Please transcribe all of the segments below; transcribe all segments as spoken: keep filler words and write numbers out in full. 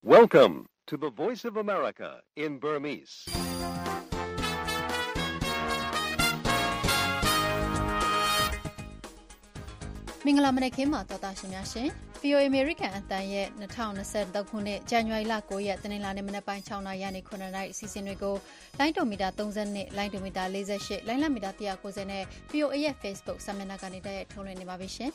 Welcome to the Voice of America in Burmese. ။မင်္ဂလာမနက်ခင်းပါတော်သားရှင်များရှင်။ ဗီ အို အေ American အသံရဲ့၂၀၂၃ခုနှစ်ဇန်နဝါရီလ၉ရက်တနင်္လာနေ့မနက်ပိုင်း၆နာရီကနေခုနှစ်နာရီအစီအစဉ်တွေကိုလိုင်းဒိုမီတာ၃၂၊လိုင်းဒိုမီတာ၄၈၊လိုင်းလမီတာ၁၉၀နဲ့ ဗီ အို အေ ရဲ့ Facebook စာမျက်နှာကနေတည်းထုတ်လွှင့်နေပါပြီရှင်။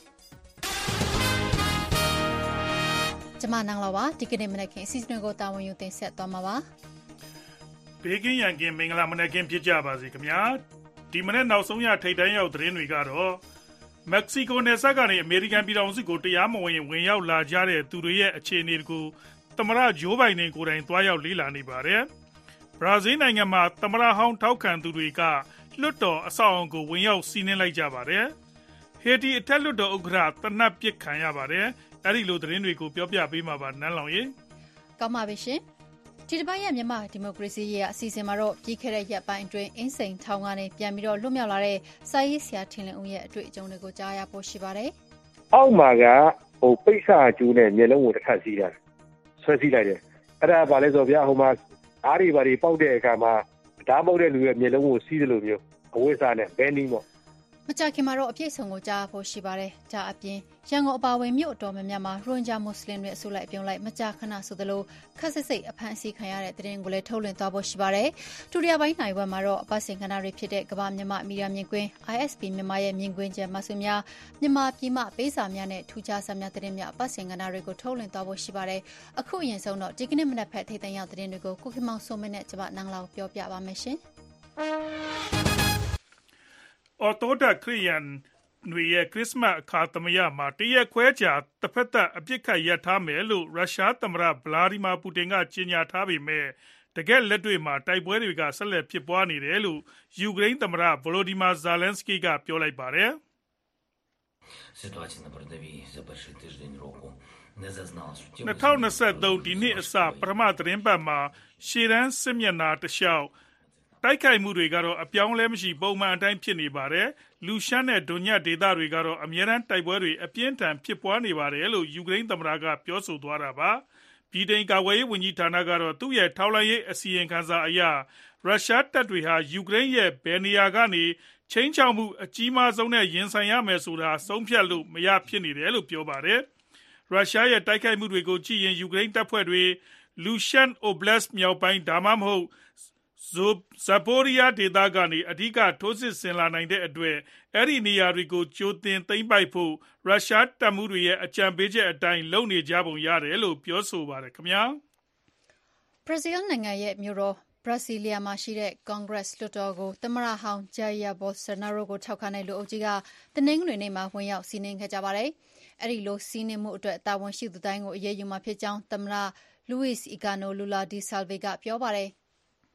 ကျွန်မနန်းလာပါဒီကနေ့မနက်ခင်းအစီအစဉ်ကိုတာဝန်ယူတင်ဆက်သွားမှာပါ။ဘေးကင်းရန်ကင်းမင်္ဂလာမနက်ခင်းဖြစ်ကြပါစေခင်ဗျာ။ဒီမနက်နောက်ဆုံးရထိပ်တန်းရောက်သတင်းတွေကတော့မက္ကဆီကိုနယ်စပ်ကနေအမေရိကန်ပြည်ထောင်စုကိုတရားမဝင်ဝင်ရောက်လာကြတဲ့သူတွေရဲ့အခြေအနေကိုသမ္မတဂျိုးဘိုင်ဒန်ကိုယ်တိုင်သွားရောက်လေ့လာနေပါတယ်။ဘရာဇီးနိုင်ငံမှာသမ္မတဟောင်းထောက်ခံသူတွေကလွှတ်တော်အဆောက်အအုံကိုဝင်ရောက်စီးနင်းလိုက်ကြပါတယ်။ဟေတီအထက်လွှတ်တော်ဥက္ကဋ္ဌတနတ်ပစ်ခံရပါတယ်။အဲဒီလိုသတင်းတွေကိုပြောပြပေးမှာပါနန်းလောင်ရေ။ကောင်းပါပြီရှင်။ဒီတစ်ပတ်ရဲ့မြန်မာဒီမိုကရေစီရဲ့အစီအစဉ်မှာတော့ပြီးခဲ့တဲ့ရက်ပိုင်းအတွင်းအင်းစိန်ထောင်ကနေပြန်ပြီးတော့လွတ်မြောက်လာတဲ့စာရေးဆရာထင်လင်းဦးရဲ့အတွေ့အကြုံတွေကိုကြားရဖို့ရှိပါတယ်။အောက်မှာကဟိုပိတ်စာကျူးနဲ့မျက်လုံးကိုတစ်ခါစီးတာဆွဲစီးလိုက်တယ်။အဲ့ဒါဘာလဲဆိုဗျာဟိုမှာဓာတ်တွေဘာတွေပေါက်တဲ့အခါမှာဓာတ်ပေါက်တဲ့လူရဲ့မျက်လုံးကိုစီးတယ်လို့မျိုးအဝိစာနဲ့ဘဲနီးပေါ့မကြခင်မှာတော့အပြည့်စုံကိုကြားဖို့ရှိပါတယ်။ကြားအပြင်ရန်ကုန်အပါအဝင်မြို့အတော်များများမှာရိုဟင်ဂျာမွတ်စလင်တွေအစုလိုက်အပြုံလိုက်မကြာခဏဆိုသလိုခက်ဆစ်စိတ်အဖမ်းအဆီးခံရတဲ့တဲ့တင်ကိုလည်းထုတ်လွှင့်သွားဖို့ရှိပါတယ်။ဒုတိယပိုင်းနိုင်ဝက်မှာတော့အပတ်စဉ်ကဏ္ဍတွေဖြစ်တဲ့ကမ္ဘာမြန်မာမီဒီယာမြင်ကွင်း I S P မြန်မာရဲ့မြင်ကွင်းကျဲမဆုများမြန်မာပြည်မှပေးစာများနဲ့ထူးခြားစာများတဲ့များအပတ်စဉ်ကဏ္ဍတွေကိုထုတ်လွှင့်သွားဖို့ရှိပါတယ်။အခုအရင်ဆုံးတော့ဒီကနေ့မနက်ဖက်ထိတ်တန့်ရောက်တဲ့တင်တွေကိုကိုခင်မောင်စိုးမင်းနဲ့ကျမနန်းလောက်ပြောပြပါမယ်ရှင်။အော်တိုဒက်ခရီယန်တွေရဲ့ခရစ်စမတ်အခါသမယမှာတရက်ခွဲကြာတစ်ဖက်သက်အပြစ်ခတ်ရပ်ထားမယ်လို့ရုရှားသမ္မတဗလာဒီမာပူတင်ကကြေညာထားပေမဲ့တကယ်လက်တွေ့မှာတိုက်ပွဲတွေကဆက်လက်ဖြစ်ပွားနေတယ်လို့ယူကရိန်းသမ္မတဗလိုဒီမာဇာလန်စကီကပြောလိုက်ပါတယ်။၂၀၂၃ဒီနှစ်အစပထမသတင်းပတ်မှာရှေ့တန်းစစ်မျက်နှာတစ်လျှောက်တိုက်ခိုက်မှုတွေကတော့အပြောင်းလဲမရှိပုံမှန်အတိုင်းဖြစ်နေပါတယ်။လူရှမ်းနဲ့ဒွန်ညက်ဒေသတွေကတော့အမြဲတမ်းတိုက်ပွဲတွေအပြင်းထန်ဖြစ်ပွားနေပါတယ်လို့ယူကရိန်းသမ္မတကပြောဆိုသွားတာပါ။ဗြိတိန်ကာကွယ်ရေးဝန်ကြီးဌာနကတော့သူ့ရဲ့ထောက်လှမ်းရေးအစီရင်ခံစာအရရုရှားတပ်တွေဟာယူကရိန်းရဲ့ဘယ်နေရာကနေချိန်ချောက်မှုအကြီးမားဆုံးနဲ့ရင်ဆိုင်ရမယ်ဆိုတာဆုံးဖြတ်လို့မရဖြစ်နေတယ်လို့ပြောပါတယ်။ရုရှားရဲ့တိုက်ခိုက်မှုတွေကိုကြည့်ရင်ယူကရိန်းတပ်ဖွဲ့တွေလူရှန်အိုဘလက်စ်မြောက်ပိုင်းဒါမှမဟုတ်ဇာပိုရီးယားဒေသကနေအဓိကထိုးစစ်ဆင်လာနိုင်တဲ့အတွက်အဲ့ဒီနေရာတွေကိုကြိုတင်သိမ်းပိုက်ဖို့ရုရှားတပ်မှုတွေရဲ့အကြံပေးချက်အတိုင်းလုပ်နေကြပုံရတယ်လို့ပြောဆိုပါတယ်ခင်ဗျာ။ဘရာဇီးနိုင်ငံရဲ့မြို့တော်ဘရာဇီးလီယာမှာရှိတဲ့ Congress လွှတ်တော်ကိုသမ္မတဟောင်း Jair Bolsonaro ကိုထောက်ခံတဲ့လူအုပ်ကြီးကတနင်္ဂနွေနေ့မှာဝင်ရောက်စီးနင်းခဲ့ကြပါတယ်။အဲ့ဒီလိုစီးနင်းမှုအတွက်တာဝန်ရှိသူတိုင်းကိုအရေးယူမှာဖြစ်ကြောင်းသမ္မတ Luiz Inacio Lula da Silva ကပြောပါတယ်။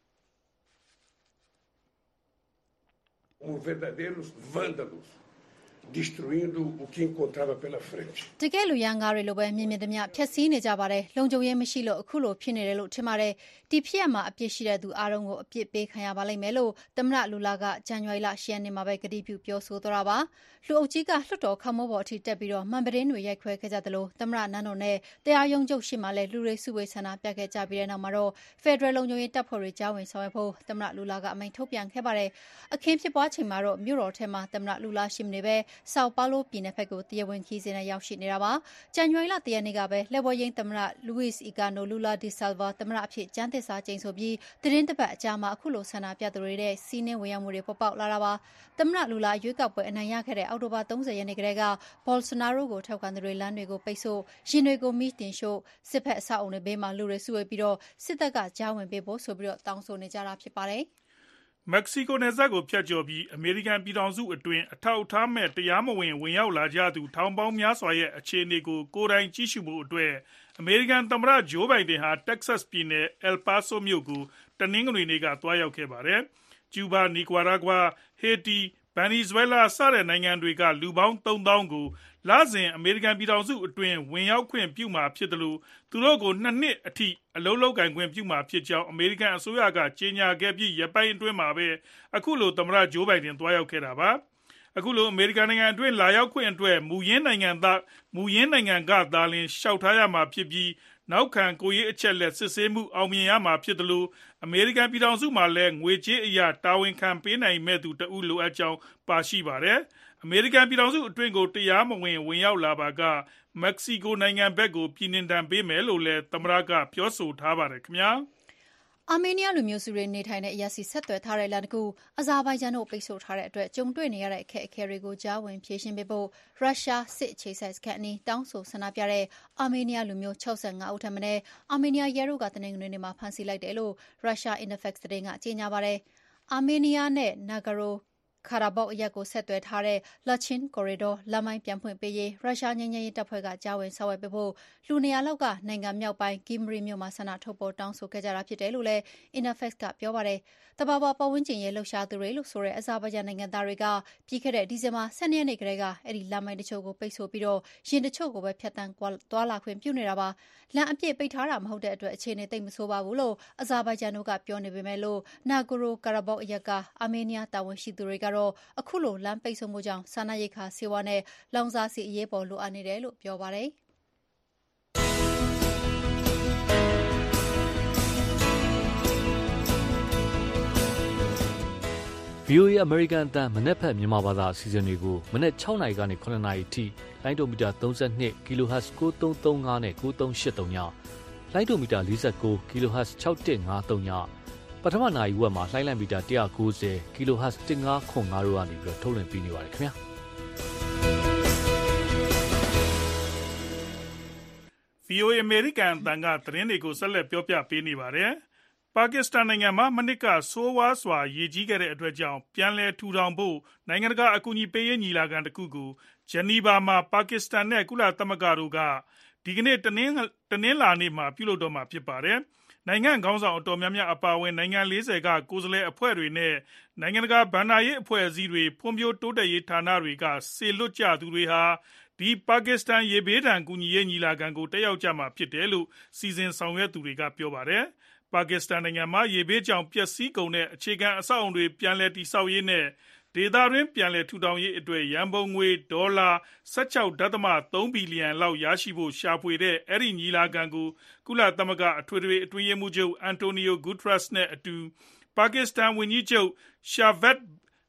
como verdadeiros vândalos, destruindo o que encontrava pela frente. တကယ်လူရန်ကားတွေလိုပဲမြင်မြင်သမျှဖျက်ဆီးနေကြပါတယ်။လုံခြုံရေးမရှိလို့အခုလိုဖြစ်နေတယ်လို့ထင်ပါတယ်။ဒီဖြစ်ရမှာအပြစ်ရှိတဲ့သူအားလုံးကိုအပြစ်ပေးခံရပါလိမ့်မယ်လို့သမ္မတလူလာကဇန်နဝါရီလ၈ရက်နေ့မှာပဲကတိပြုပြောဆိုသွားတာပါ။လူအုပ်ကြီးကလွှတ်တော်ခမောပေါ်အထိတက်ပြီးတော့မှန်ပတင်းတွေရိုက်ခွဲခဲ့ကြသလိုသမ္မတနန်းတော်နဲ့တရားရုံးချုပ်ရှိမှလည်းလူတွေစုဝေးဆန္ဒပြခဲ့ကြပြီးတဲ့နောက်မှာတော့ဖက်ဒရယ်လုံခြုံရေးတပ်ဖွဲ့တွေကြားဝင်ဆောင်ရွက်ဖို့သမ္မတလူလာကအမိန့်ထုတ်ပြန်ခဲ့ပါတယ်။အခင်းဖြစ်ပွားချိန်မှာတော့မြို့တော်ထဲမှာသမ္မတလူလာရှိမနေပဲဆောက်ပါလိုပြည်နယ်ဘက်ကိုတရားဝင်ခီးစဉ်နဲ့ရောက်ရှိနေတာပါ။ဇန်နဝါရီလတရက်နေ့ကပဲလက်ဝဲရင်းသမ္မတ Luiz Inacio Lula da Silva သမ္မတအဖြစ်ကျမ်းသစ္စာကျိန်ဆိုပြီးသတင်းတစ်ပတ်အကြာမှာအခုလိုဆန္ဒပြသူတွေတဲ့စီးနှင်းဝင်ရောက်မှုတွေပေါ်ပေါက်လာတာပါ။သမ္မတလူလာရွေးကောက်ပွဲအနိုင်ရခဲ့တဲ့အောက်တိုဘာ၃၀ရက်နေ့ကတည်းက Bolsonaro ကိုထောက်ခံသူတွေလမ်းတွေကိုပိတ်ဆို့ရင်တွေကိုမီးတင်ရှို့စစ်ဖက်အဆောက်အုံတွေဘေးမှာလူတွေစုဝေးပြီးတော့စစ်တပ်ကကြားဝင်ပေးဖို့ဆိုပြီးတော့တောင်းဆိုနေကြတာဖြစ်ပါတယ်။မက္ကဆီကိုနယ်စပ်ကိုဖြတ်ကျော်ပြီးအမေရိကန်ပြည်ထောင်စုအတွင်းအထောက်အထားမဲ့တရားမဝင်ဝင်ရောက်လာကြသူထောင်ပေါင်းများစွာရဲ့အခြေအနေကိုကိုယ်တိုင်ကြည့်ရှုဖို့အတွက်အမေရိကန်သမ္မတဂျိုးဘိုင်ဒန်ဟာတက္ကဆက်ပြည်နယ်အယ်ပါဆိုမြို့ကိုတနင်္ဂနွေနေ့ကသွားရောက်ခဲ့ပါတယ်။ကျူဘာ၊နီကွာရာဂွာ၊ဟေတီ၊ဗင်နီဇွဲလားစတဲ့နိုင်ငံတွေကလူပေါင်းသုံးသောင်းကိုလစဉ်အမေရိကန်ပြည်ထောင်စုအတွင်းဝင်ရောက်ခွင့်ပြုမှာဖြစ်တယ်လို့သူတို့ကိုနှစ်နှစ်အထိအလုပ်လုပ်ကိုင်ခွင့်ပြုမှာဖြစ်ကြောင်းအမေရိကန်အစိုးရကကြေညာခဲ့ပြီးရက်ပိုင်းအတွင်းမှာပဲအခုလိုသမ္မတဂျိုးဘိုင်ဒန်သွားရောက်ခဲ့တာပါ။အခုလိုအမေရိကန်နိုင်ငံအတွင်းလာရောက်ခွင့်အတွက်မူရင်းနိုင်ငံသားမူရင်းနိုင်ငံကသာလျှင်လျှောက်ထားရမှာဖြစ်ပြီးနောက်ခံကိုရေးအချက်လက်စစ်ဆေးမှုအောင်မြင်ရမှာဖြစ်တယ်လို့အမေရိကန်ပြည်ထောင်စုမှာလည်းငွေကြေးအရာတာဝန်ခံပေးနိုင်မဲ့သူတဦးလိုအပ်ကြောင်းပါရှိပါတယ်အမေရိကန်ပြည်ထောင်စုအတွင်းကိုတရားမဝင်ဝင်ရောက်လာပါကမက္ကဆီကိုနိုင်ငံဘက်ကိုပြည်နှင်ဒဏ်ပေးမယ်လို့လည်းသမ္မတကပြောဆိုထားပါတယ်ခင်ဗျာအာမေးနီးယားလူမျိုးစုတွေနေထိုင်တဲ့အရာစီဆက်သွယ်ထားတဲ့လမ်းတကူအဇာဘိုင်ဂျန်တို့ပိတ်ဆို့ထားတဲ့အတွက်ကြုံတွေ့နေရတဲ့အခက်အခဲတွေကိုကြားဝင်ဖြေရှင်းပေးဖို့ရုရှားစစ်အခြေစိုက်စခန်းအနီးတောင်းဆိုဆန္ဒပြတဲ့အာမေးနီးယားလူမျိုး၆၅ဦးထက်မနည်းအာမေးနီးယားရဲတို့ကတနင်္ဂနွေနေ့မှာဖမ်းဆီးလိုက်တယ်လို့ရုရှား Interfax သတင်းကကြေညာပါတယ်။အာမေးနီးယားနဲ့နာဂရိုခါရာဘော့အရက်ကိုဆက်သွယ်ထားတဲ့ Lachin Corridor လမ်းမိုင်းပြန်ဖွင့်ပေးရေးရုရှားငြိမ်းချမ်းရေးတပ်ဖွဲ့ကကြားဝင်ဆောင်ရွက်ပေးဖို့လူနေရာလောက်ကနိုင်ငံမြောက်ပိုင်း Gyumri မြို့မှာဆန္ဒထုတ်ဖော်တောင်းဆိုခဲ့ကြတာဖြစ်တယ်လို့လည်း Interfax ကပြောပါတယ်။တဘာဝပတ်ဝန်းကျင်ရေးလှုပ်ရှားသူတွေလို့ဆိုတဲ့အဇာဘိုင်ဂျန်နိုင်ငံသားတွေကပြီးခဲ့တဲ့ဒီဇင်ဘာ၁၂ရက်နေ့ကတည်းကအဲ့ဒီလမ်းမိုင်းတချို့ကိုပိတ်ဆို့ပြီးတော့ရင်တချို့ကိုပဲဖြတ်တန်းသွားလာခွင့်ပြုနေတာပါ။လမ်းအပြည့်ပိတ်ထားတာမဟုတ်တဲ့အတွက်အခြေအနေသိပ်မဆိုးပါဘူးလို့အဇာဘိုင်ဂျန်တို့ကပြောနေပေမဲ့လို့နာဂရိုကာရာဘော့အရက်ကအာမေးနီးယားတာဝန်ရှိသူတွေကတော့အခုလိုလမ်းပိတ်ဆို့မှုကြောင့်စားနပ်ရိက္ခာဆေးဝါးနဲ့လောင်စာဆီအရေးပေါ်လိုအပ်နေတယ်လို့ပြောပါတယ်။ဗီအိုအေ American အသံမနက်ဖြန်မြန်မာဘာသာအစီအစဉ်တွေကိုမနက်၆နာရီကနေ၇နာရီထိလိုင်းဒိုမီတာ၃၂ kHz ၉၃၃၅နဲ့၉၃၈၃ညလိုင်းဒိုမီတာ၄၉ kHz ၆၁၅၃ညပထမနာရီဝက်မှာလှိုင်းလံမီတာ၁၉၀ kHz ၁၅ခွန်၅တို့ကနေပြီးတော့ထုတ်လွှင့်ပေးနေပါတယ်ခင်ဗျာဗီအိုအေ American အသံကသတင်းတွေကိုဆက်လက်ပြောပြပေးနေပါတယ်ပါကစ္စတန်နိုင်ငံမှာမနစ်ကဆိုးဝါးစွာရေကြီးခဲ့တဲ့အတွက်ကြောင့်ပြန်လည်ထူထောင်ဖို့နိုင်ငံတကာအကူအညီပေးရေးညီလာခံတစ်ခုကိုဂျနီဗာမှာပါကစ္စတန်နဲ့ကုလသမဂ္ဂတို့ကဒီကနေ့တနင်္တနင်္လာနေ့မှာပြုလုပ်တော့မှာဖြစ်ပါတယ်နိုင်ငံခေါင်းဆောင်အတော်များများအပါအဝင်နိုင်ငံ၄၀ကကိုယ်စားလှယ်အဖွဲ့တွေနဲ့နိုင်ငံတကာဗန်ဒါရေးအဖွဲ့အစည်းတွေဖွံ့ဖြိုးတိုးတက်ရေးဌာနတွေကစေလွတ်ကြသူတွေဟာဒီပါကစ္စတန်ရေဘေးဒဏ်ကူညီရေးညီလာခံကိုတက်ရောက်ကြမှာဖြစ်တယ်လို့စီစဉ်ဆောင်ရွက်သူတွေကပြောပါတယ်ပါကစ္စတန်နိုင်ငံမှာရေဘေးကြောင့်ပျက်စီးကုန်တဲ့အခြေခံအဆောက်အအုံတွေပြန်လည်တည်ဆောက်ရေးနဲ့ဒေသတွင်းပြန်လည်ထူထောင်ရေးအတွက်ရန်ပုံငွေဒေါ်လာ၁၆ဒသမ၃ဘီလီယံလောက်ရရှိဖို့ရှာဖွေတဲ့အဲ့ဒီညီလာခံကိုကုလသမဂ္ဂအထွေထွေအတွင်းရေးမှူးချုပ်အန်တိုနီယိုဂူထရက်စ်နဲ့အတူပါကစ္စတန်ဝန်ကြီးချုပ်ရှာဗက်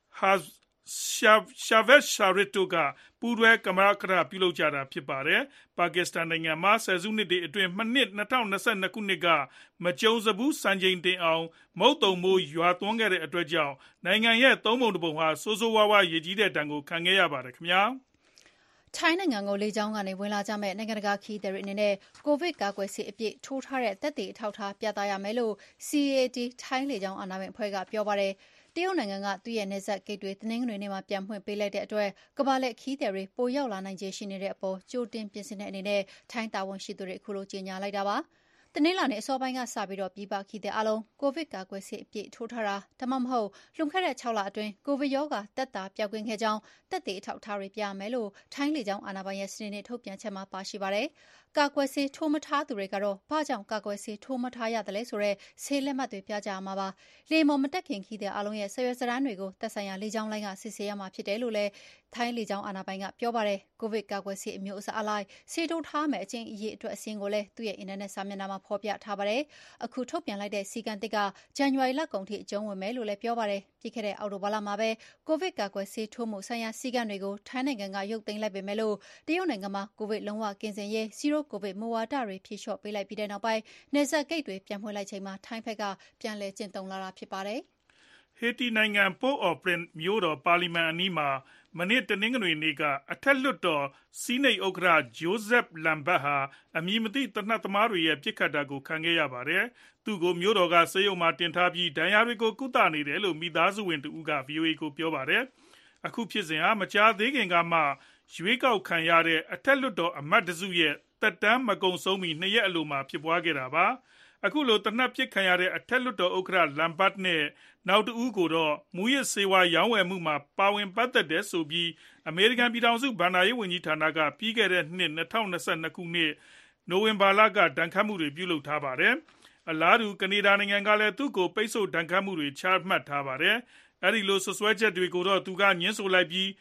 ရှာဗက်ရှာရစ်တိုကပူးတွဲကမကထပြုလုပ်ကြတာဖြစ်ပါတယ်ပါကစ္စတန်နိုင်ငံမှာဆယ်စုနှစ်တွေအတွင်းမနှစ်၂၀၂၂ခုနှစ်ကမကြုံစဘူးစံချိန်တင်အောင်မုတ်တုံမိုးရွာသွန်းခဲ့တဲ့အတွက်ကြောင့်နိုင်ငံရဲ့သုံးပုံတစ်ပုံဟာဆိုးဆိုးဝါးဝါးရေကြီးတဲ့ဒဏ်ကိုခံခဲ့ရပါတယ်ခင်ဗျာထိုင်းနိုင်ငံကိုလေကြောင်းကနေဝင်လာကြမဲ့နိုင်ငံတကာခီးသည်တွေအနေနဲ့ကိုဗစ်ကာကွယ်ဆေးအပြည့်ထိုးထားတဲ့သက်သေအထောက်အထားပြသရမယ်လို့ စီ အေ အေ တီ ထိုင်းလေကြောင်းအာဏာပိုင်အဖွဲ့ကပြောပါတယ်တရုတ်နိုင်ငံကသူ့ရဲ့နယ်စပ်ဂိတ်တွေတနင်္ဂနွေနေ့မှာပြန်ဖွင့်ပေးလိုက်တဲ့အတွက်ကမ္ဘာလှည့်ခီးသည်တွေပိုရောက်လာနိုင်ခြေရှိနေတဲ့အပေါ်ကြိုတင်ပြင်ဆင်တဲ့အနေနဲ့ထိုင်းတာဝန်ရှိသူတွေအခုလိုကြေညာလိုက်တာပါတနင်္လာနေ့အစောပိုင်းကစပြီးတော့ပြည်ပခီးသည်အလုံးကိုဗစ်ကာကွယ်ဆေးအပြည့်ထိုးထားတာဒါမှမဟုတ်လွန်ခဲ့တဲ့၆လအတွင်းကိုဗစ်ရောဂါတက်တာပျောက်ကင်းခဲ့ကြောင်းသက်သေအထောက်အထားတွေပြရမယ်လို့ထိုင်းလေကြောင်းအာဏာပိုင်ရဲ့စနေနေ့ထုတ်ပြန်ချက်မှာပါရှိပါတယ်ကာကွယ်ဆေးထိုးမထားသူတွေကတော့ဘာကြောင့်ကာကွယ်ဆေးထိုးမထားရတယ်လဲဆိုတော့ဆေးလက်မှတ်တွေပြကြရမှာပါလေမော်မတက်ခင်ခီးတဲ့အလုံးရဲ့ဆရွယ်စရမ်းတွေကိုသက်ဆိုင်ရာလေကြောင်းလိုင်းကစစ်ဆေးရမှာဖြစ်တယ်လို့လည်းထိုင်းလေကြောင်းအာဏာပိုင်ကပြောပါတယ်ကိုဗစ်ကာကွယ်ဆေးအမျိုးအစားအလိုက်ဆေးထိုးထားမယ်အချင်းအရေးအတွက်အစင်းကိုလည်းသူ့ရဲ့အင်တာနက်စာမျက်နှာမှာဖော်ပြထားပါတယ်အခုထုတ်ပြန်လိုက်တဲ့စီကံတစ်ကဇန်နဝါရီလကုန်ထိအကျုံးဝင်မယ်လို့လည်းပြောပါတယ်ပြီးခဲ့တဲ့အောက်တိုဘာလမှာပဲကိုဗစ်ကာကွယ်ဆေးထိုးမှုဆိုင်ရာစီကံတွေကိုထိုင်းနိုင်ငံကရုပ်သိမ်းလိုက်ပေမဲ့လို့တရုတ်နိုင်ငံမှာကိုဗစ်လုံးဝကင်းစင်ရေးဇီရိုကိုဗစ်မူဝါဒတွေဖြေလျှော့ပေးလိုက်ပြီးတဲ့နောက်ပိုင်းနယ်စပ်ဂိတ်တွေပြန်ဖွင့်လိုက်ချိန်မှာထိုင်းဘက်ကပြန်လည်ကျင့်သုံးလာတာဖြစ်ပါတယ်ဟေတီနိုင်ငံပို့အော်ပရင်မြို့တော်ပါလီမန်အနီးမှာမနေ့တနင်္ဂနွေနေ့ကအထက်လွှတ်တော်စီးနိတ်ဥက္ကဋ္ဌဂျိုးဇက်လမ်ဘတ်ဟာအမည်မသိသေနတ်သမားတွေရဲ့ပစ်ခတ်တာကိုခံခဲ့ရပါတယ်သူ့ကိုမြို့တော်ကဆေးရုံမှာတင်ထားပြီးဒဏ်ရာတွေကိုကုသနေတယ်လို့မိသားစုဝင်တဦးက ဗွီအိုအေကိုပြောပါတယ်အခုဖြစ်စဉ်ဟာမကြာသေးခင်ကမှရွေးကောက်ခံရတဲ့အထက်လွှတ်တော်အမတ်တစုရဲ့သက်တမ်းမကုန်ဆုံးမီနှစ်ရက်အလိုမှာဖြစ်ပွားခဲ့တာပါအခုလိုတနက်ပစ်ခံရတဲ့အထက်လွှတ်တော်ဥက္ကဋ္ဌလမ်ဘတ်နဲ့နောက်တဦးကိုတော့မူရစ်ဆေးဝါးရောင်းဝယ်မှုမှာပါဝင်ပတ်သက်တယ်ဆိုပြီးအမေရိကန်ပြည်ထောင်စုဘဏ္ဍာရေးဝန်ကြီးဌာနကပြီးခဲ့တဲ့နှစ်၂၀၂၂ခုနှစ်နိုဝင်ဘာလကဒဏ်ခတ်မှုတွေပြုလုပ်ထားပါတယ်အလားတူကနေဒါနိုင်ငံကလည်းသူ့ကိုပိတ်ဆို့ဒဏ်ခတ်မှုတွေချမှတ်ထားပါတယ်အဲဒီလိုဆွဆွဲချက်တွေကိုတော့သူကညှင်းဆိုလိုက်ပြီး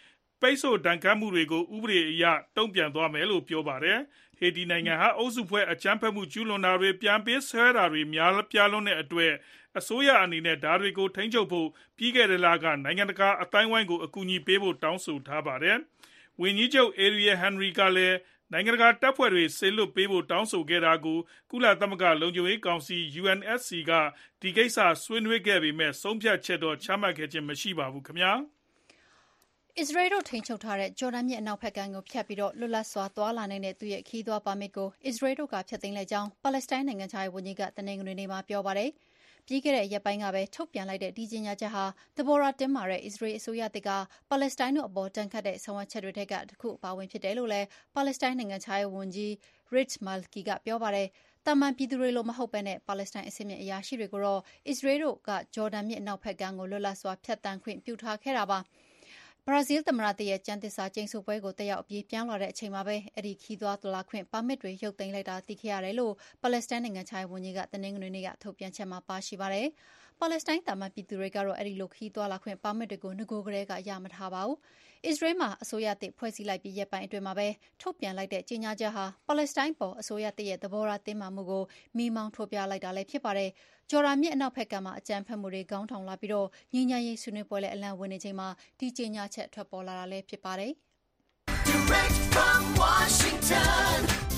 ပိတ်ဆို့ဒဏ်ခတ်မှုတွေကိုဥပဒေအရတုံ့ပြန်သွားမယ်လို့ပြောပါတယ်ဟေတီနိုင်ငံဟာအုပ်စုဖွဲ့အကြမ်းဖက်မှုကျူးလွန်တာတွေပြန်ပေးဆွဲတာတွေများပြားလွန်းတဲ့အတွက်အစိုးရအနေနဲ့ဓာတ်တွေကိုထိန်းချုပ်ဖို့ပြီးခဲ့တဲ့လကနိုင်ငံတကာအတိုင်းဝိုင်းကိုအကူအညီပေးဖို့တောင်းဆိုထားပါတယ်ဝန်ကြီးချုပ် Ariel Henry ကလည်းနိုင်ငံတကာတပ်ဖွဲ့တွေဆေလွတ်ပေးဖို့တောင်းဆိုခဲ့တာကိုကုလသမဂ္ဂလုံခြုံရေးကောင်စီ U N S C ကဒီကိစ္စဆွေးနွေးခဲ့ပေမဲ့ဆုံးဖြတ်ချက်တော့ချမှတ်ခဲ့ခြင်းမရှိပါဘူးခင်ဗျာအစ္စရေးတို့ထိန်းချုပ်ထားတဲ့ဂျော်ဒန်မြစ်အနောက်ဘက်ကမ်းကိုဖြတ်ပြီးတော့လွတ်လပ်စွာသွားလာနိုင်တဲ့သူရဲ့ခီးသွွားပါမစ်ကိုအစ္စရေးတို့ကဖျက်သိမ်းလိုက်ကြောင်းပါလက်စတိုင်းနိုင်ငံခြားရေးဝန်ကြီးကတနင်္ဂနွေနေ့မှာပြောပါတယ်။ပြီးခဲ့တဲ့ရက်ပိုင်းကပဲထုတ်ပြန်လိုက်တဲ့ဒီကြေညာချက်ဟာသဘောထားတင်းမာတဲ့အစ္စရေးအစိုးရတပ်ကပါလက်စတိုင်းတို့အပေါ်တန်ခတ်တဲ့ဆောင်ရွက်ချက်တွေထက်ကတစ်ခုအပါဝင်ဖြစ်တယ်လို့လည်းပါလက်စတိုင်းနိုင်ငံခြားရေးဝန်ကြီး Rich Malki ကပြောပါတယ်။တာမန်ပြည်သူတွေလိုမဟုတ်ဘဲနဲ့ပါလက်စတိုင်းအစစ်မြစ်အရာရှိတွေကိုတော့အစ္စရေးတို့ကဂျော်ဒန်မြစ်အနောက်ဘက်ကမ်းကိုလွတ်လပ်စွာဖြတ်တန်းခွင့်ပြုထားခဲ့တာပါ။ဘရာဇီးသမ္မတတရဲ့ကျန်းသစ္စာကျိန်ဆိုပွဲကိုတက်ရောက်အပြေးပြောင်းလာတဲ့အချိန်မှာပဲအဲ့ဒီခီးသွွားသွားလာခွင့်ပါမစ်တွေရုပ်သိမ်းလိုက်တာသိခဲ့ရတယ်လို့ပါလက်စတိုင်းနိုင်ငံခြားရေးဝန်ကြီးကတနင်္ဂနွေနေ့ကထုတ်ပြန်ချက်မှာပါရှိပါတယ်။ပါလက်စတိုင်းတာမန်ပြည်သူတွေကတော့အဲ့ဒီလိုခီးသွွားလာခွင့်ပါမစ်တွေကိုငကိုကလေးကရမထားပါဘူး။အစ္စရေးမှာအစိုးရတပ်ဖွဲ့စည်းလိုက်ပြီးရက်ပိုင်းအတွင်းမှာပဲထုတ်ပြန်လိုက်တဲ့ကြေညာချက်ဟာပါလက်စတိုင်းပေါ်အစိုးရတပ်ရဲ့သဘောထားတင်းမာမှုကိုမိမောင်းထိုးပြလိုက်တာလည်းဖြစ်ပါတယ်။ဂျော်ဒန်မြစ်အနောက်ဘက်ကမှာအကြမ်းဖက်မှုတွေခေါင်းထောင်လာပြီးတော့ညဉ့်ညမ်းရေးဆွေးနွေးပွဲလည်းအလံဝင်နေချိန်မှာဒီကြေညာချက်ထွက်ပေါ်လာတာလည်းဖြစ်ပါတယ်။ Direct from Washington,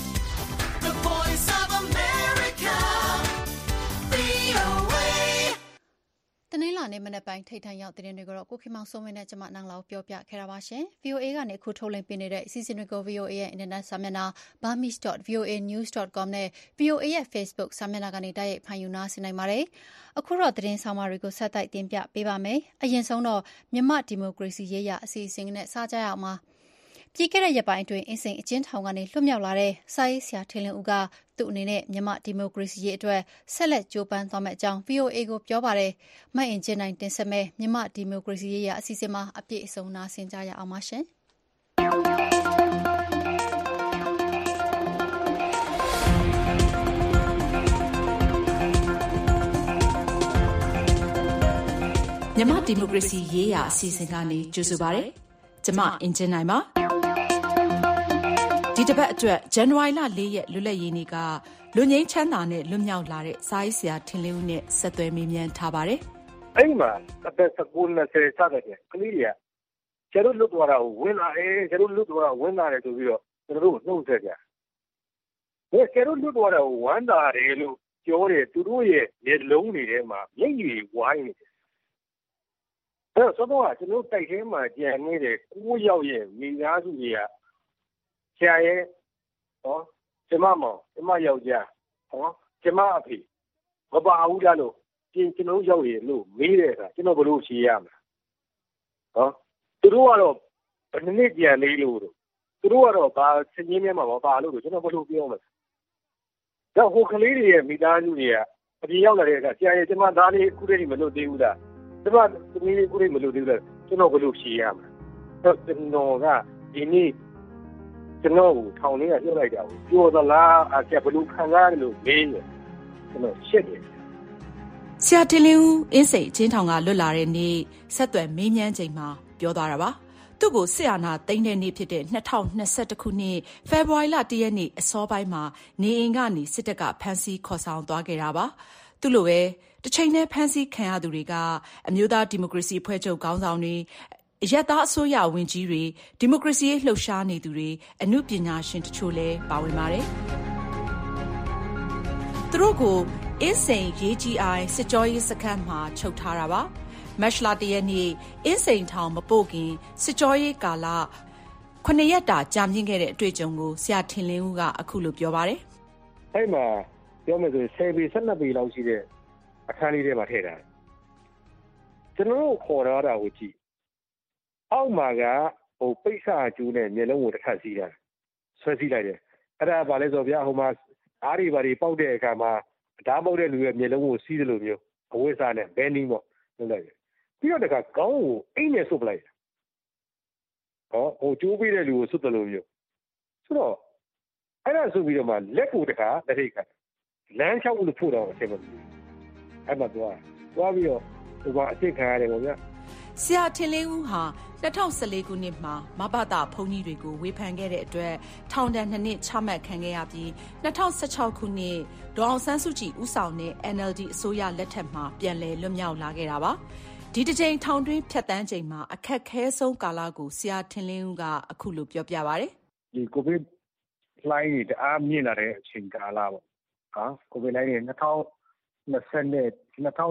the voice of America, V O A တနင်္လာနေ့မနက်ပိုင်းထိတ်ထန်ရောက်တဲ့တင်တွေကိုတော့ကိုခင်မောင်စိုးမင်းနဲ့ကျမနန်းလောင်ပြောပြခဲ့တာပါရှင်။ V O A ကနေခုထုတ်လွှင့်ပေးနေတဲ့အစီအစဉ်တွေကို V O A ရဲ့ Internet စာမျက်နှာ burmese dot v o a news dot com နဲ့ V O A ရဲ့ Facebook စာမျက်နှာကနေတိုက်ရိုက်ဖန်ယူနားဆင်နိုင်ပါတယ်။အခုတော့သတင်းဆောင်မတွေကိုဆက်တိုက်တင်ပြပေးပါမယ်။အရင်ဆုံးတော့မြန်မာဒီမိုကရေစီရေးရအစီအစဉ်နဲ့စကြရအောင်ပါ။ပြီးခဲ့တဲ့ရက်ပိုင်းအတွင်းအင်းစိန်အကျဉ်းထောင်ကနေလွတ်မြောက်လာတဲ့စာရေးဆရာထင်လင်းဦးကသူ့အနေနဲ့မြန်မာဒီမိုကရေစီရေးအတွက်ဆက်လက်ကြိုးပမ်းသွားမယ့်အကြောင်း V O A ကိုပြောပါတယ်။မအင်ဂျင်နိုင်တင်ဆက်မဲ့မြန်မာဒီမိုကရေစီရေးရအစီအစဉ်မှာအပြည့်အစုံနားဆင်ကြရအောင်ပါရှင်။မြန်မာဒီမိုကရေစီရေးရာအစီအစဉ်ကနေကြိုဆိုပါရစေ။ကျမအင်ဂျင်နိုင်ပါဒီတစ်ပတ်အတွက်ဇန်နဝါရီလ၄ရက်လွတ်လပ်ရေးနေ့ကလူငင်းချမ်းသာနဲ့လွတ်မြောက်လာတဲ့စာရေးဆရာထင်လင်းဦးနဲ့ဆက်သွယ်မေးမြန်းထားပါတယ်။အဲ့မှာအသက်၁၉နှစ်ဆယ်စတဲ့ကလေးတွေကကျတို့လွတ်သွားတာကိုဝင်လာတယ်ကျတို့လွတ်သွားတာဝင်လာတယ်ဆိုပြီးတော့ကျတို့ကိုနှုတ်ဆက်ကြ။ဒါကျတို့လွတ်သွားတာကိုဝမ်းသာတယ်လို့ပြောတယ်သူတို့ရဲ့မျက်လုံးတွေထဲမှာမျက်ရည်ဝိုင်းနေတယ်။အဲ့တော့သောကကျွန်တော်တိုက်ထဲမှာကြံနေတဲ့ကိုးယောက်ရဲ့မိသားစုတွေကဆရာရဲ့ဟောကျမမောင်ကျမယောက်ျားဟောကျမအဖေမပါဘူးလားလို့ပြင်ကျွန်တော်ရောက်ရလို့မေးတဲ့အခါကျွန်တော်ဘလို့ဖြေရမှာဟောသူတို့ကတော့ဘယ်နည်းကြံလေးလို့သူတို့ကတော့ဘာစင်းရင်းထဲမှာမပါလို့ကျွန်တော်ဘလို့ပြောမှာတော့ဟိုကလေးတွေရဲ့မိသားစုတွေကအပြင်ရောက်လာတဲ့အခါဆရာရဲ့ကျမသားလေးခုတည်းမလို့သေးဘူးလားကျမသမီးလေးခုတည်းမလို့သေးဘူးလားကျွန်တော်ဘလို့ဖြေရမှာတော့ကျွန်တော်ကဒီနေ့ကျွန်တော်ကိုထောင်လေးကလွှတ်လိုက်တာကိုပြောသလားအကျဘလို့ခံရတယ်လို့မေးတယ်ကျွန်တော်ရှက်တယ်ဆရာတင်လင်းဦးအင်းစိန်အချင်းထောင်ကလွတ်လာတဲ့နေ့ဆက်သွယ်မေးမြန်းချိန်မှာပြောသွားတာပါသူ့ကိုစစ်အာဏာသိမ်းတဲ့နေ့ဖြစ်တဲ့၂၀၂၁ခုနှစ်ဖေဖော်ဝါရီလ၁ရက်နေ့အစောပိုင်းမှာနေအိမ်ကနေစစ်တပ်ကဖမ်းဆီးခေါ်ဆောင်သွားခဲ့တာပါသူ့လိုပဲတစ်ချိန်နဲ့ဖမ်းဆီးခံရသူတွေကအမျိုးသားဒီမိုကရေစီအဖွဲ့ချုပ်ခေါင်းဆောင်တွေအရက်သားအစိုးရဝန်ကြီးတွေဒီမိုကရေစီရေးလှုပ်ရှားနေသူတွေအမှုပညာရှင်တချို့လည်းပါဝင်ပါတယ်သူတို့ကိုအင်းစိန်ရေးကြီးအိုင်စစ်ကြောရေးစခန်းမှာချုပ်ထားတာပါမတ်လတရက်နေ့အင်းစိန်ထောင်မပို့ခင်စစ်ကြောရေးကာလခုနှစ်ရက်တာကြာမြင့်ခဲ့တဲ့အတွေ့အကြုံကိုဆရာထင်လင်းဦးကအခုလိုပြောပါတယ်အဲ့မှာပြောမယ်ဆိုရင်ဆယ်ပေ၁၂ပေလောက်ရှိတဲ့အခန်းလေးထဲမှာထည့်ထားတယ်ကျွန်တော်တို့ခေါ်ရတာကိုကြည့်အောက်မှာကဟိုပိတ်စာကျူးနဲ့မျက်လုံးကိုတစ်ခါစီးတာဆွဲစီးလိုက်တယ်အဲ့ဒါဘာလဲဆိုတော့ဗျာဟိုမှာအားတွေဘာတွေပေါက်တဲ့အခါမှာဓာတ်ပေါက်တဲ့လူရဲ့မျက်လုံးကိုစီးတယ်လို့မျိုးအဝိစာနဲ့ဘဲနင်းပေါ့လုပ်လိုက်တယ်ပြီးတော့တခါခေါင်းကိုအိတ်နဲ့ဆုပ်ပလိုက်ဟောဟိုကျိုးပေးတဲ့လူကိုဆုပ်တယ်လို့မျိုးဆိုတော့အဲ့ဒါဆိုပြီးတော့မှလက်ကိုတခါလက်ထိတ်ခတ်လမ်းလျှောက်လို့ဖို့တော့အဆင်မပြေအဲ့မှာသွားသွားပြီးတော့ဟိုကအစ်စ်ခံရတယ်ပေါ့ဗျာဆရာထင်လင်းဦးဟာ၂၀၁၄ခုနှစ်မှာမဘသဘုန်းကြီးတွေကိုဝေဖန်ခဲ့တဲ့အတွက်ထောင်ဒဏ်နှစ်နှစ်ချမှတ်ခံခဲ့ရပြီး၂၀၁၆ခုနှစ်ဒေါ်အောင်ဆန်းစုကြည်ဦးဆောင်တဲ့ အန်အယ်လ်ဒီ အစိုးရလက်ထက်မှာပြန်လည်လွတ်မြောက်လာခဲ့တာပါ။ဒီတစ်ချိန်ထောင်တွင်းဖြတ်တန်းချိန်မှာအခက်ခဲဆုံးကာလကိုဆရာထင်လင်းဦးကအခုလိုပြောပြပါတယ်။ဒီကိုဗစ်လှိုင်းတွေတအားမြင့်လာတဲ့အချိန်ကာလပေါ့။ဟာကိုဗစ်လှိုင်းတွေ၂၀၂၀နဲ့၂၀၂၁ဟော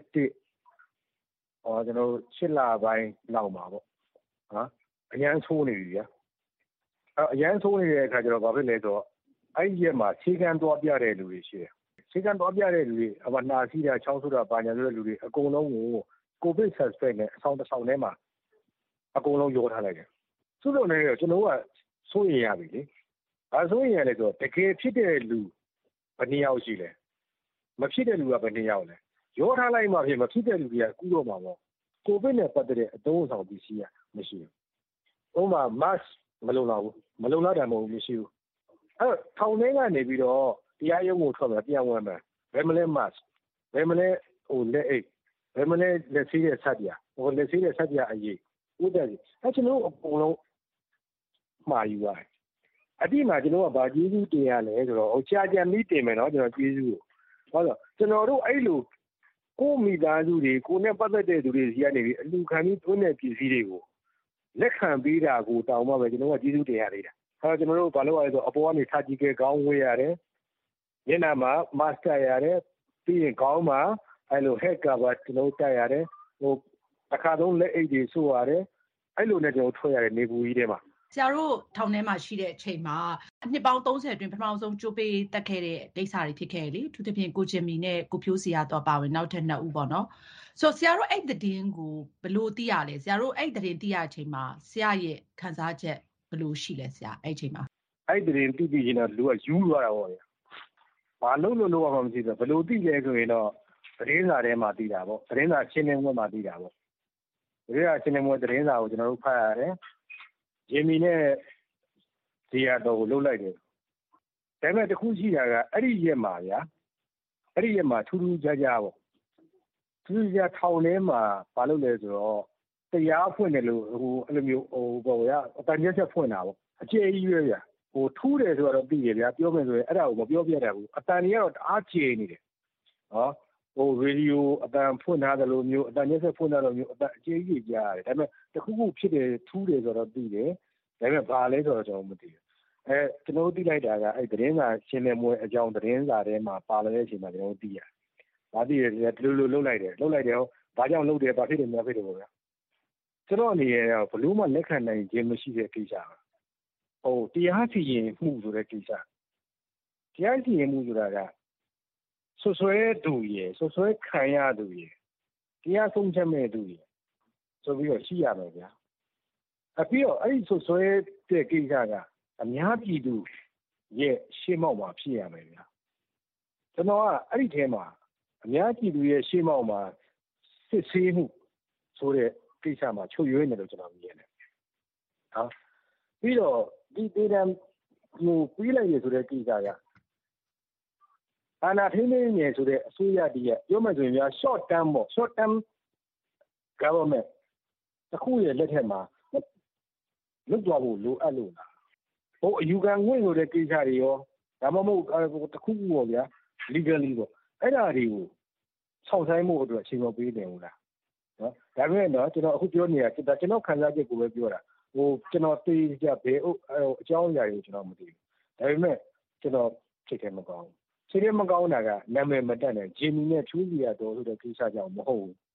ကျွန်တော်ရှစ်လပိုင်းလောက်မှာပေါ့ဟာအရန်ဆိုးနေပြီဗျာအဲအရန်ဆိုးနေတဲ့အခါကျတော့ဘာဖြစ်လဲဆိုတော့အဲ့ဒီရက်မှာခြေကမ်းသွားပြတဲ့လူတွေရှိတယ်ခြေကမ်းသွားပြတဲ့လူတွေအမနာစီးတာချောင်းဆိုးတာပါညာဆိုတဲ့လူတွေအကုန်လုံးကိုကိုဗစ် suspect နဲ့အဆောင်တစ်ဆောင်ထဲမှာအကုန်လုံးရောထားလိုက်တယ်သူတို့လည်းကျွန်တော်ကစိုးရိမ်ရပြီလေဘာစိုးရိမ်ရလဲဆိုတော့တကယ်ဖြစ်တဲ့လူဘယ်နှယောက်ရှိလဲမဖြစ်တဲ့လူကဘယ်နှယောက်လဲရောထားလိုက်မှဖြစ်မဖြစ်တဲ့လူတွေကကူးတော့မှာပေါ့ကိုဗစ်နဲ့ပတ်သက်တဲ့အသုံးအဆောင်ပစ္စည်းကမရှိဘူးဥပမာ mask မလုံလောက်ဘူးမလုံလောက်တယ်မဟုတ်ဘူးမရှိဘူးအဲ့ထောင်ထဲကနေပြီးတော့တရားရုံးကိုထွက်မယ်ပြန်ဝင်မယ်ဘယ်မလဲ mask ဘယ်မလဲဟိုလက်အိတ်ဘယ်မလဲလက်ဆေးတဲ့ဆက်ပြဟိုလက်ဆေးတဲ့ဆက်ပြအရေးဥဒ္ဒရီအဲ့ကျွန်တော်အကုန်လုံးမှာယူရတယ်အတိမှာကျွန်တော်ကဗာကျေးဇူးတင်ရလဲဆိုတော့ဟိုကြာကြာမီးတင်မယ်နော်ကျွန်တော်ကျေးဇူးကိုဟုတ်တော့ကျွန်တော်တို့အဲ့လိုကိုမိသားစုတွေကိုနဲ့ပတ်သက်တဲ့သူတွေစီကနေပြီးအလူခံပြီးသွင်းတဲ့ပစ္စည်းတွေကိုလက်ခံပေးတာကိုတောင်းမှပဲကျွန်တော်ကကျေးဇူးတင်ရသေးတာအဲတော့ကျွန်တော်တို့ဘာလို့လဲဆိုတော့အပေါ်ကနေစာကြည့်ကဲခေါင်းဝေးရတယ်ညနေမှာ master ရတယ်ပြီးရင်ခေါင်းမှာအဲ့လို head cover ကျွန်တော်တက်ရတယ်ဟိုအခါသုံးလက်အိတ်တွေဆိုရတယ်အဲ့လိုနဲ့ကျွန်တော်ထွက်ရတယ်နေပူကြီးထဲမှာဆရာတို့ထောင်ထဲမှာရှိတဲ့အချိန်မှာနှစ်ပေါင်းသုံးဆယ်အတွင်းပထမဆုံးကြိုးပေးတက်ခဲ့တဲ့ဒိစာတွေဖြစ်ခဲ့လေသူတစ်ပြင်ကိုဂျင်မီနဲ့ကိုဖြိုးစီရတော့ပါဝင်နောက်ထပ်နှစ်ဦးပေါ့နော်ဆိုဆရာတို့အဲ့သတင်းကိုဘယ်လိုသိရလဲဆရာတို့အဲ့သတင်းသိရတဲ့အချိန်မှာဆရာရဲ့ခံစားချက်ဘယ်လိုရှိလဲဆရာအဲ့အချိန်မှာအဲ့သတင်းသိပြီးရင်တော့လူကယူသွားတာပေါ့ဗျာဘာလို့လို့လို့မှမသိဘူးဘယ်လိုသိလဲဆိုရင်တော့သတင်းစာထဲမှာသိတာပေါ့သတင်းစာရှင်းလင်းပွဲမှာသိတာပေါ့သတင်းစာရှင်းလင်းပွဲသတင်းစာကိုကျွန်တော်တို့ဖတ်ရတယ်ဂျင်မီနဲ့ဒီရတော့ကိုလှုပ်လိုက်တယ်ဒါပေမဲ့တခုရှိတာကအဲ့ဒီရက်မှာဗျာအဲ့ဒီရက်မှာထူးထူးခြားခြားပေါ့ထူးထူးခြားထောင်ထဲမှာဘာလုပ်လဲဆိုတော့တရားဖွင့်တယ်လို့ဟိုအဲ့လိုမျိုးဟိုပေါ့ဗျာအတန်ရက်ချက်ဖွင့်တာပေါ့အကျေကြီးပဲဗျာဟိုထူးတယ်ဆိုတော့သိရဗျာပြောမယ်ဆိုရင်အဲ့ဒါကိုမပြောပြတတ်ဘူးအတန်ကြီးကတော့တအားကျေနေတယ်နော်ဟိုရေဒီယိုအတန်ဖွင့်ထားတယ်လို့မျိုးအတန်ရက်ချက်ဖွင့်ထားတယ်လို့မျိုးအတန်အကျေကြီးကြားရတယ်ဒါပေမဲ့တခုခုဖြစ်တယ်ထူးတယ်ဆိုတော့သိတယ်ဒါပေမဲ့ဘာလဲဆိုတော့ကျွန်တော်မသိဘူးအဲကျွန်တော်သိလိုက်တာကအဲ့သတင်းစာရှင်းလင်းပွဲအကြောင်းသတင်းစာထဲမှာပါလာတဲ့အချိန်မှာကျွန်တော်သိရတယ်။ဘာသိရလဲဒီလိုလိုလှုပ်လိုက်တယ်လှုပ်လိုက်တယ်ဟောဘာကြောင့်လှုပ်တယ်ဘာဖြစ်တယ်များဖြစ်တယ်ပေါ့ဗျာ။ကျွန်တော်အနေနဲ့ဘလို့မှလက်ခံနိုင်ခြင်းမရှိတဲ့ကိစ္စ။ဟိုတရားစီရင်မှုဆိုတဲ့ကိစ္စ။တရားစီရင်မှုဆိုတာကဆွဆွဲသူရယ်ဆွဆွဲခံရသူရယ်တရားဆုံးဖြတ်မဲ့သူရယ်ဆိုပြီးတော့ရှိရမယ်ဗျာ။အပြီးတော့အဲ့ဒီဆွဆွဲတဲ့ကိစ္စကအများပြည်သူရဲ့ရှေ့မောက်မှာဖြစ်ရမယ်ဗျာကျွန်တော်ကအဲ့ဒီထဲမှာအများပြည်သူရဲ့ရှေ့မောက်မှာစစ်ဆေးမှုဆိုတဲ့ကိစ္စမှာချုပ်ရွေးနေလို့ကျွန်တော်မြင်တယ်ဟာပြီးတော့ဒီဒေတာကိုပြီးလိုက်ရဆိုတဲ့ကိစ္စကအာနာထိနေနေဆိုတဲ့အစိုးရတည်းရဲ့ပြောမှဆိုရင်များ short term ပေါ့ short term government တခုရဲ့လက်ထက်မှာလွတ်သွားဖို့လိုအပ်လို့လားဟိုအယူခံငွေဆိုတဲ့ကိစ္စတွေရောဒါမှမဟုတ်တခုခုပေါ့ဗျာ legally ပေါ့အဲ့ဒါတွေကိုဆောက်ဆိုင်မှုအတွက်အချိန်မပေးနိုင်ဘူးလားနော်ဒါပေမဲ့တော့ကျွန်တော်အခုပြောနေတာကျွန်တော်ခံစားချက်ကိုပဲပြောတာဟိုကျွန်တော်သိကြဘယ်အကြောင်းအရာတွေကိုကျွန်တော်မသိဘူးဒါပေမဲ့ကျွန်တော်စိတ်ထဲမကောင်းဘူးစိတ်ထဲမကောင်းတာကနာမည်မတတ်တဲ့ဂျင်မီနဲ့ဖြူးစီရတော်ဆိုတဲ့ကိစ္စကြောင့်မဟုတ်ဘူး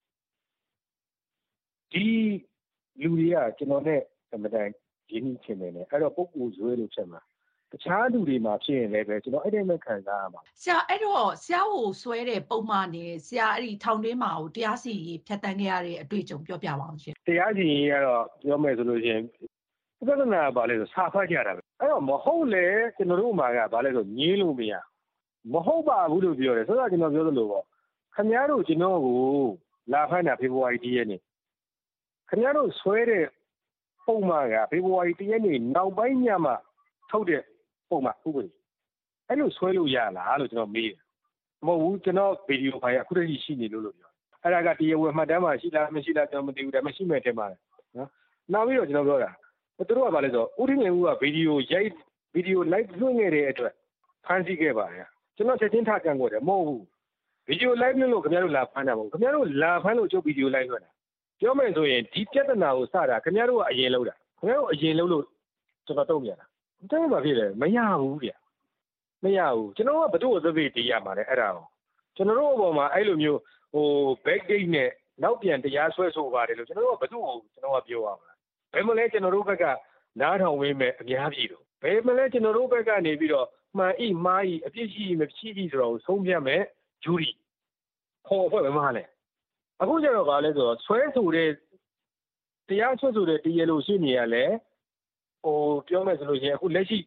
ဒီလူတွေကကျွန်တော်နဲ့အမတန်ရင်းနှီးခင်နေတယ်အဲ့တော့ပုဂ္ဂိုလ်ဇွဲလို့ဖြစ်မှာတခြားလူတွေမှာဖြစ်ရင်လည်းပဲကျွန်တော်အဲ့ဒီမဲ့ခံစားရမှာဆရာအဲ့တော့ဆရာကိုဆွဲတဲ့ပုံမှန်နဲ့ဆရာအဲ့ဒီထောင်တွင်းမှာဟိုတရားစီရင်ဖြတ်တန်းခဲ့ရတဲ့အတွေ့အကြုံပြောပြပါအောင်ရှင်တရားစီရင်ကတော့ပြောမယ်ဆိုလို့ရှိရင်ပြဿနာကဘာလဲဆိုစာဖတ်ကြတာပဲအဲ့တော့မဟုတ်လေကျွန်တော်တို့မှာကဘာလဲဆိုညင်းလို့မရမဟုတ်ပါဘူးလို့ပြောတယ်ဆိုတော့ကျွန်တော်ပြောသလိုပေါ့ခင်ဗျားတို့ကျွန်တော်ကိုလာဖမ်းတာဖေဖော်ဝါရီလရက်နေ့ခင်ဗျားတို့ဆွဲတဲ့ပုံမှန်ကဖေဖော်ဝါရီလရက်နေ့နောက်ပိုင်းညမှာထုတ်တဲ့ပုံမှန်ဥပဒေအဲ့လိုဆွဲလို့ရလားလို့ကျွန်တော်မေးတယ်မဟုတ်ဘူးကျွန်တော်ဗီဒီယိုဖိုင်ကအခုတည်းရှိနေလို့လို့ပြောအဲအဲ့ဒါကတရားဝင်မှတ်တမ်းမှာရှိလားမရှိလားကျွန်တော်မသိဘူးဒါမှရှိမယ်ထင်ပါတယ်နော်နောက်ပြီးတော့ကျွန်တော်ပြောတာသူတို့ကဘာလဲဆိုဦးထင်းငယ်ဦးကဗီဒီယိုရိုက်ဗီဒီယို live လွှင့်ခဲ့တဲ့အတွက်ဖမ်းဆီးခဲ့ပါတယ်ကျွန်တော်ချက်ချင်းထားကန်过တယ်မဟုတ်ဘူးဗီဒီယို live လွှင့်လို့ခင်ဗျားတို့လာဖမ်းတာမဟုတ်ခင်ဗျားတို့လာဖမ်းလို့ကျုပ်ဗီဒီယို live လွှင့်တာပြောမယ်ဆိုရင်ဒီပြဿနာကိုစတာခင်ဗျားတို့ကအရင်လုပ်တာခင်ဗျားတို့အရင်လုပ်လို့ကျွန်တော်တုံ့ပြန်တာတိုင်းမှာဖြစ်တယ်မရဘူးဗျမရဘူးကျွန်တော်ကဘယ်သူ့ကိုသတိတည်ရမှာလဲအဲ့ဒါကိုကျွန်တော်တို့အပေါ်မှာအဲ့လိုမျိုးဟို back date နဲ့နောက်ပြန်တရားစွဲဆိုပါတယ်လို့ကျွန်တော်တို့ကဘယ်သူ့ကိုကျွန်တော်ကပြောရမှာဘယ်မလဲကျွန်တော်တို့ဘက်ကနားထောင်ဝင်းမဲ့အများကြီးတော့ဘယ်မလဲကျွန်တော်တို့ဘက်ကနေပြီးတော့မှန်ဤမှားဤအပြစ်ရှိမဖြစ်ဤဆိုတော့ဆုံးဖြတ်မဲ့ဂျူရီခေါ်ဖွဲ့ပဲမဟာလဲအခုကျတော့ဗာလဲဆိုတော့ဆွဲဆိုတဲ့တရားဆွဲဆိုတဲ့တရားလို့ရှိနေရလဲဟိုပြောမယ်ဆိုလို့ရှိရင်အခုလက်ရှိ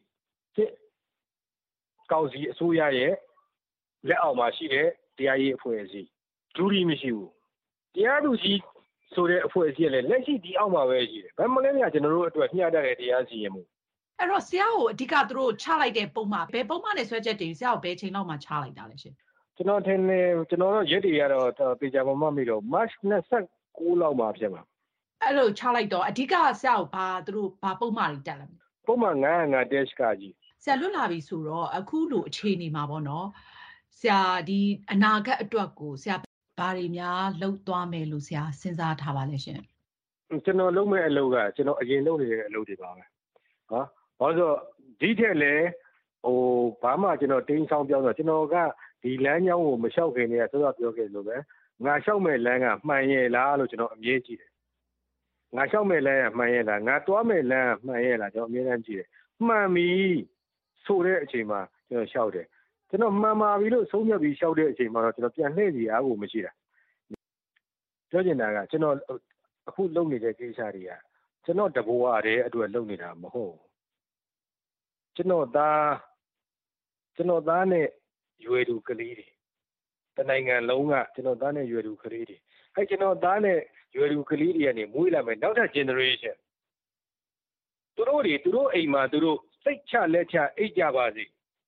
ကောင်စီအစိုးရရဲ့လက်အောက်မှာရှိတဲ့တရားရေးအဖွဲ့အစည်းဂျူရီမရှိဘူးတရားသူကြီးဆိုတဲ့အဖွဲ့အစည်းကလည်းလက်ရှိဒီအောက်မှာပဲရှိတယ်။ဘာမှလည်းမရကျွန်တော်တို့အတွက်မျှတတဲ့တရားစီရင်မှု။အဲ့တော့ဆရာကိုအဓိကသူတို့ချလိုက်တဲ့ပုံမှာဘယ်ပုံမှနဲ့ဆွဲချက်တင်ဆရာကိုဘယ်ချိန်လောက်မှချလိုက်တာလဲရှင်။ကျွန်တော်ထင်တယ်ကျွန်တော်တို့ရက်တွေကတော့တေချာမမမိတော့ March နှစ်ဆယ့်ကိုးလောက်မှာဖြစ်မှာ။အဲ့လိုချလိုက်တော့အဓိကဆရာကိုဘာသူတို့ဘာပုံမှတွေတက်လာလဲ။ပုံမှငါးငါ dash ကကြီး။ဆရာလွတ်လာပြီဆိုတော့အခုလိုအခြေအနေမှာပေါ့နော်။ဆရာဒီအနာဂတ်အတွက်ကိုဆရာဘာတွေများလှုပ်သွားမယ်လို့ဆရာစဉ်းစားထားပါလဲရှင်ကျွန်တော်လုပ်မဲ့အလုပ်ကကျွန်တော်အရင်လုပ်နေတဲ့အလုပ်တွေပါပဲဟောဘာလို့ဒီထက်လဲဟိုဘာမှကျွန်တော်တင်းဆောင်ပြောင်းတော့ကျွန်တော်ကဒီလမ်းကြောင်းကိုမလျှောက်ခင်တည်းကဆိုတော့ပြောခဲ့လို့ပဲငါလျှောက်မဲ့လမ်းကမှန်ရဲ့လားလို့ကျွန်တော်အမြဲကြည့်တယ်ငါလျှောက်မဲ့လမ်းကမှန်ရဲ့လားငါတွားမဲ့လမ်းကမှန်ရဲ့လားကျွန်တော်အမြဲတမ်းကြည့်တယ်မှန်ပြီဆိုတဲ့အချိန်မှာကျွန်တော်လျှောက်တယ်ကျွန်တော်မှန်ပါပြီလို့ဆုံးဖြတ်ပြီးလျှောက်တဲ့အချိန်မှာတော့ကျွန်တော်ပြန်လှည့်စီအားကိုမရှိတာပြောချင်တာကကျွန်တော်အခုလုပ်နေတဲ့ကိစ္စတွေကကျွန်တော်တဘွားတည်းအတွက်လုပ်နေတာမဟုတ်ကျွန်တော်သားကျွန်တော်သားနဲ့ရွယ်သူကလေးတွေတနိုင်ငံလုံးကကျွန်တော်သားနဲ့ရွယ်သူကလေးတွေအဲကျွန်တော်သားနဲ့ရွယ်သူကလေးတွေကနေမွေးလာမယ်နောက်ထပ် generation သူတို့တွေသူတို့အိမ်မှာသူတို့စိတ်ချလက်ချအိတ်ကြပါစေ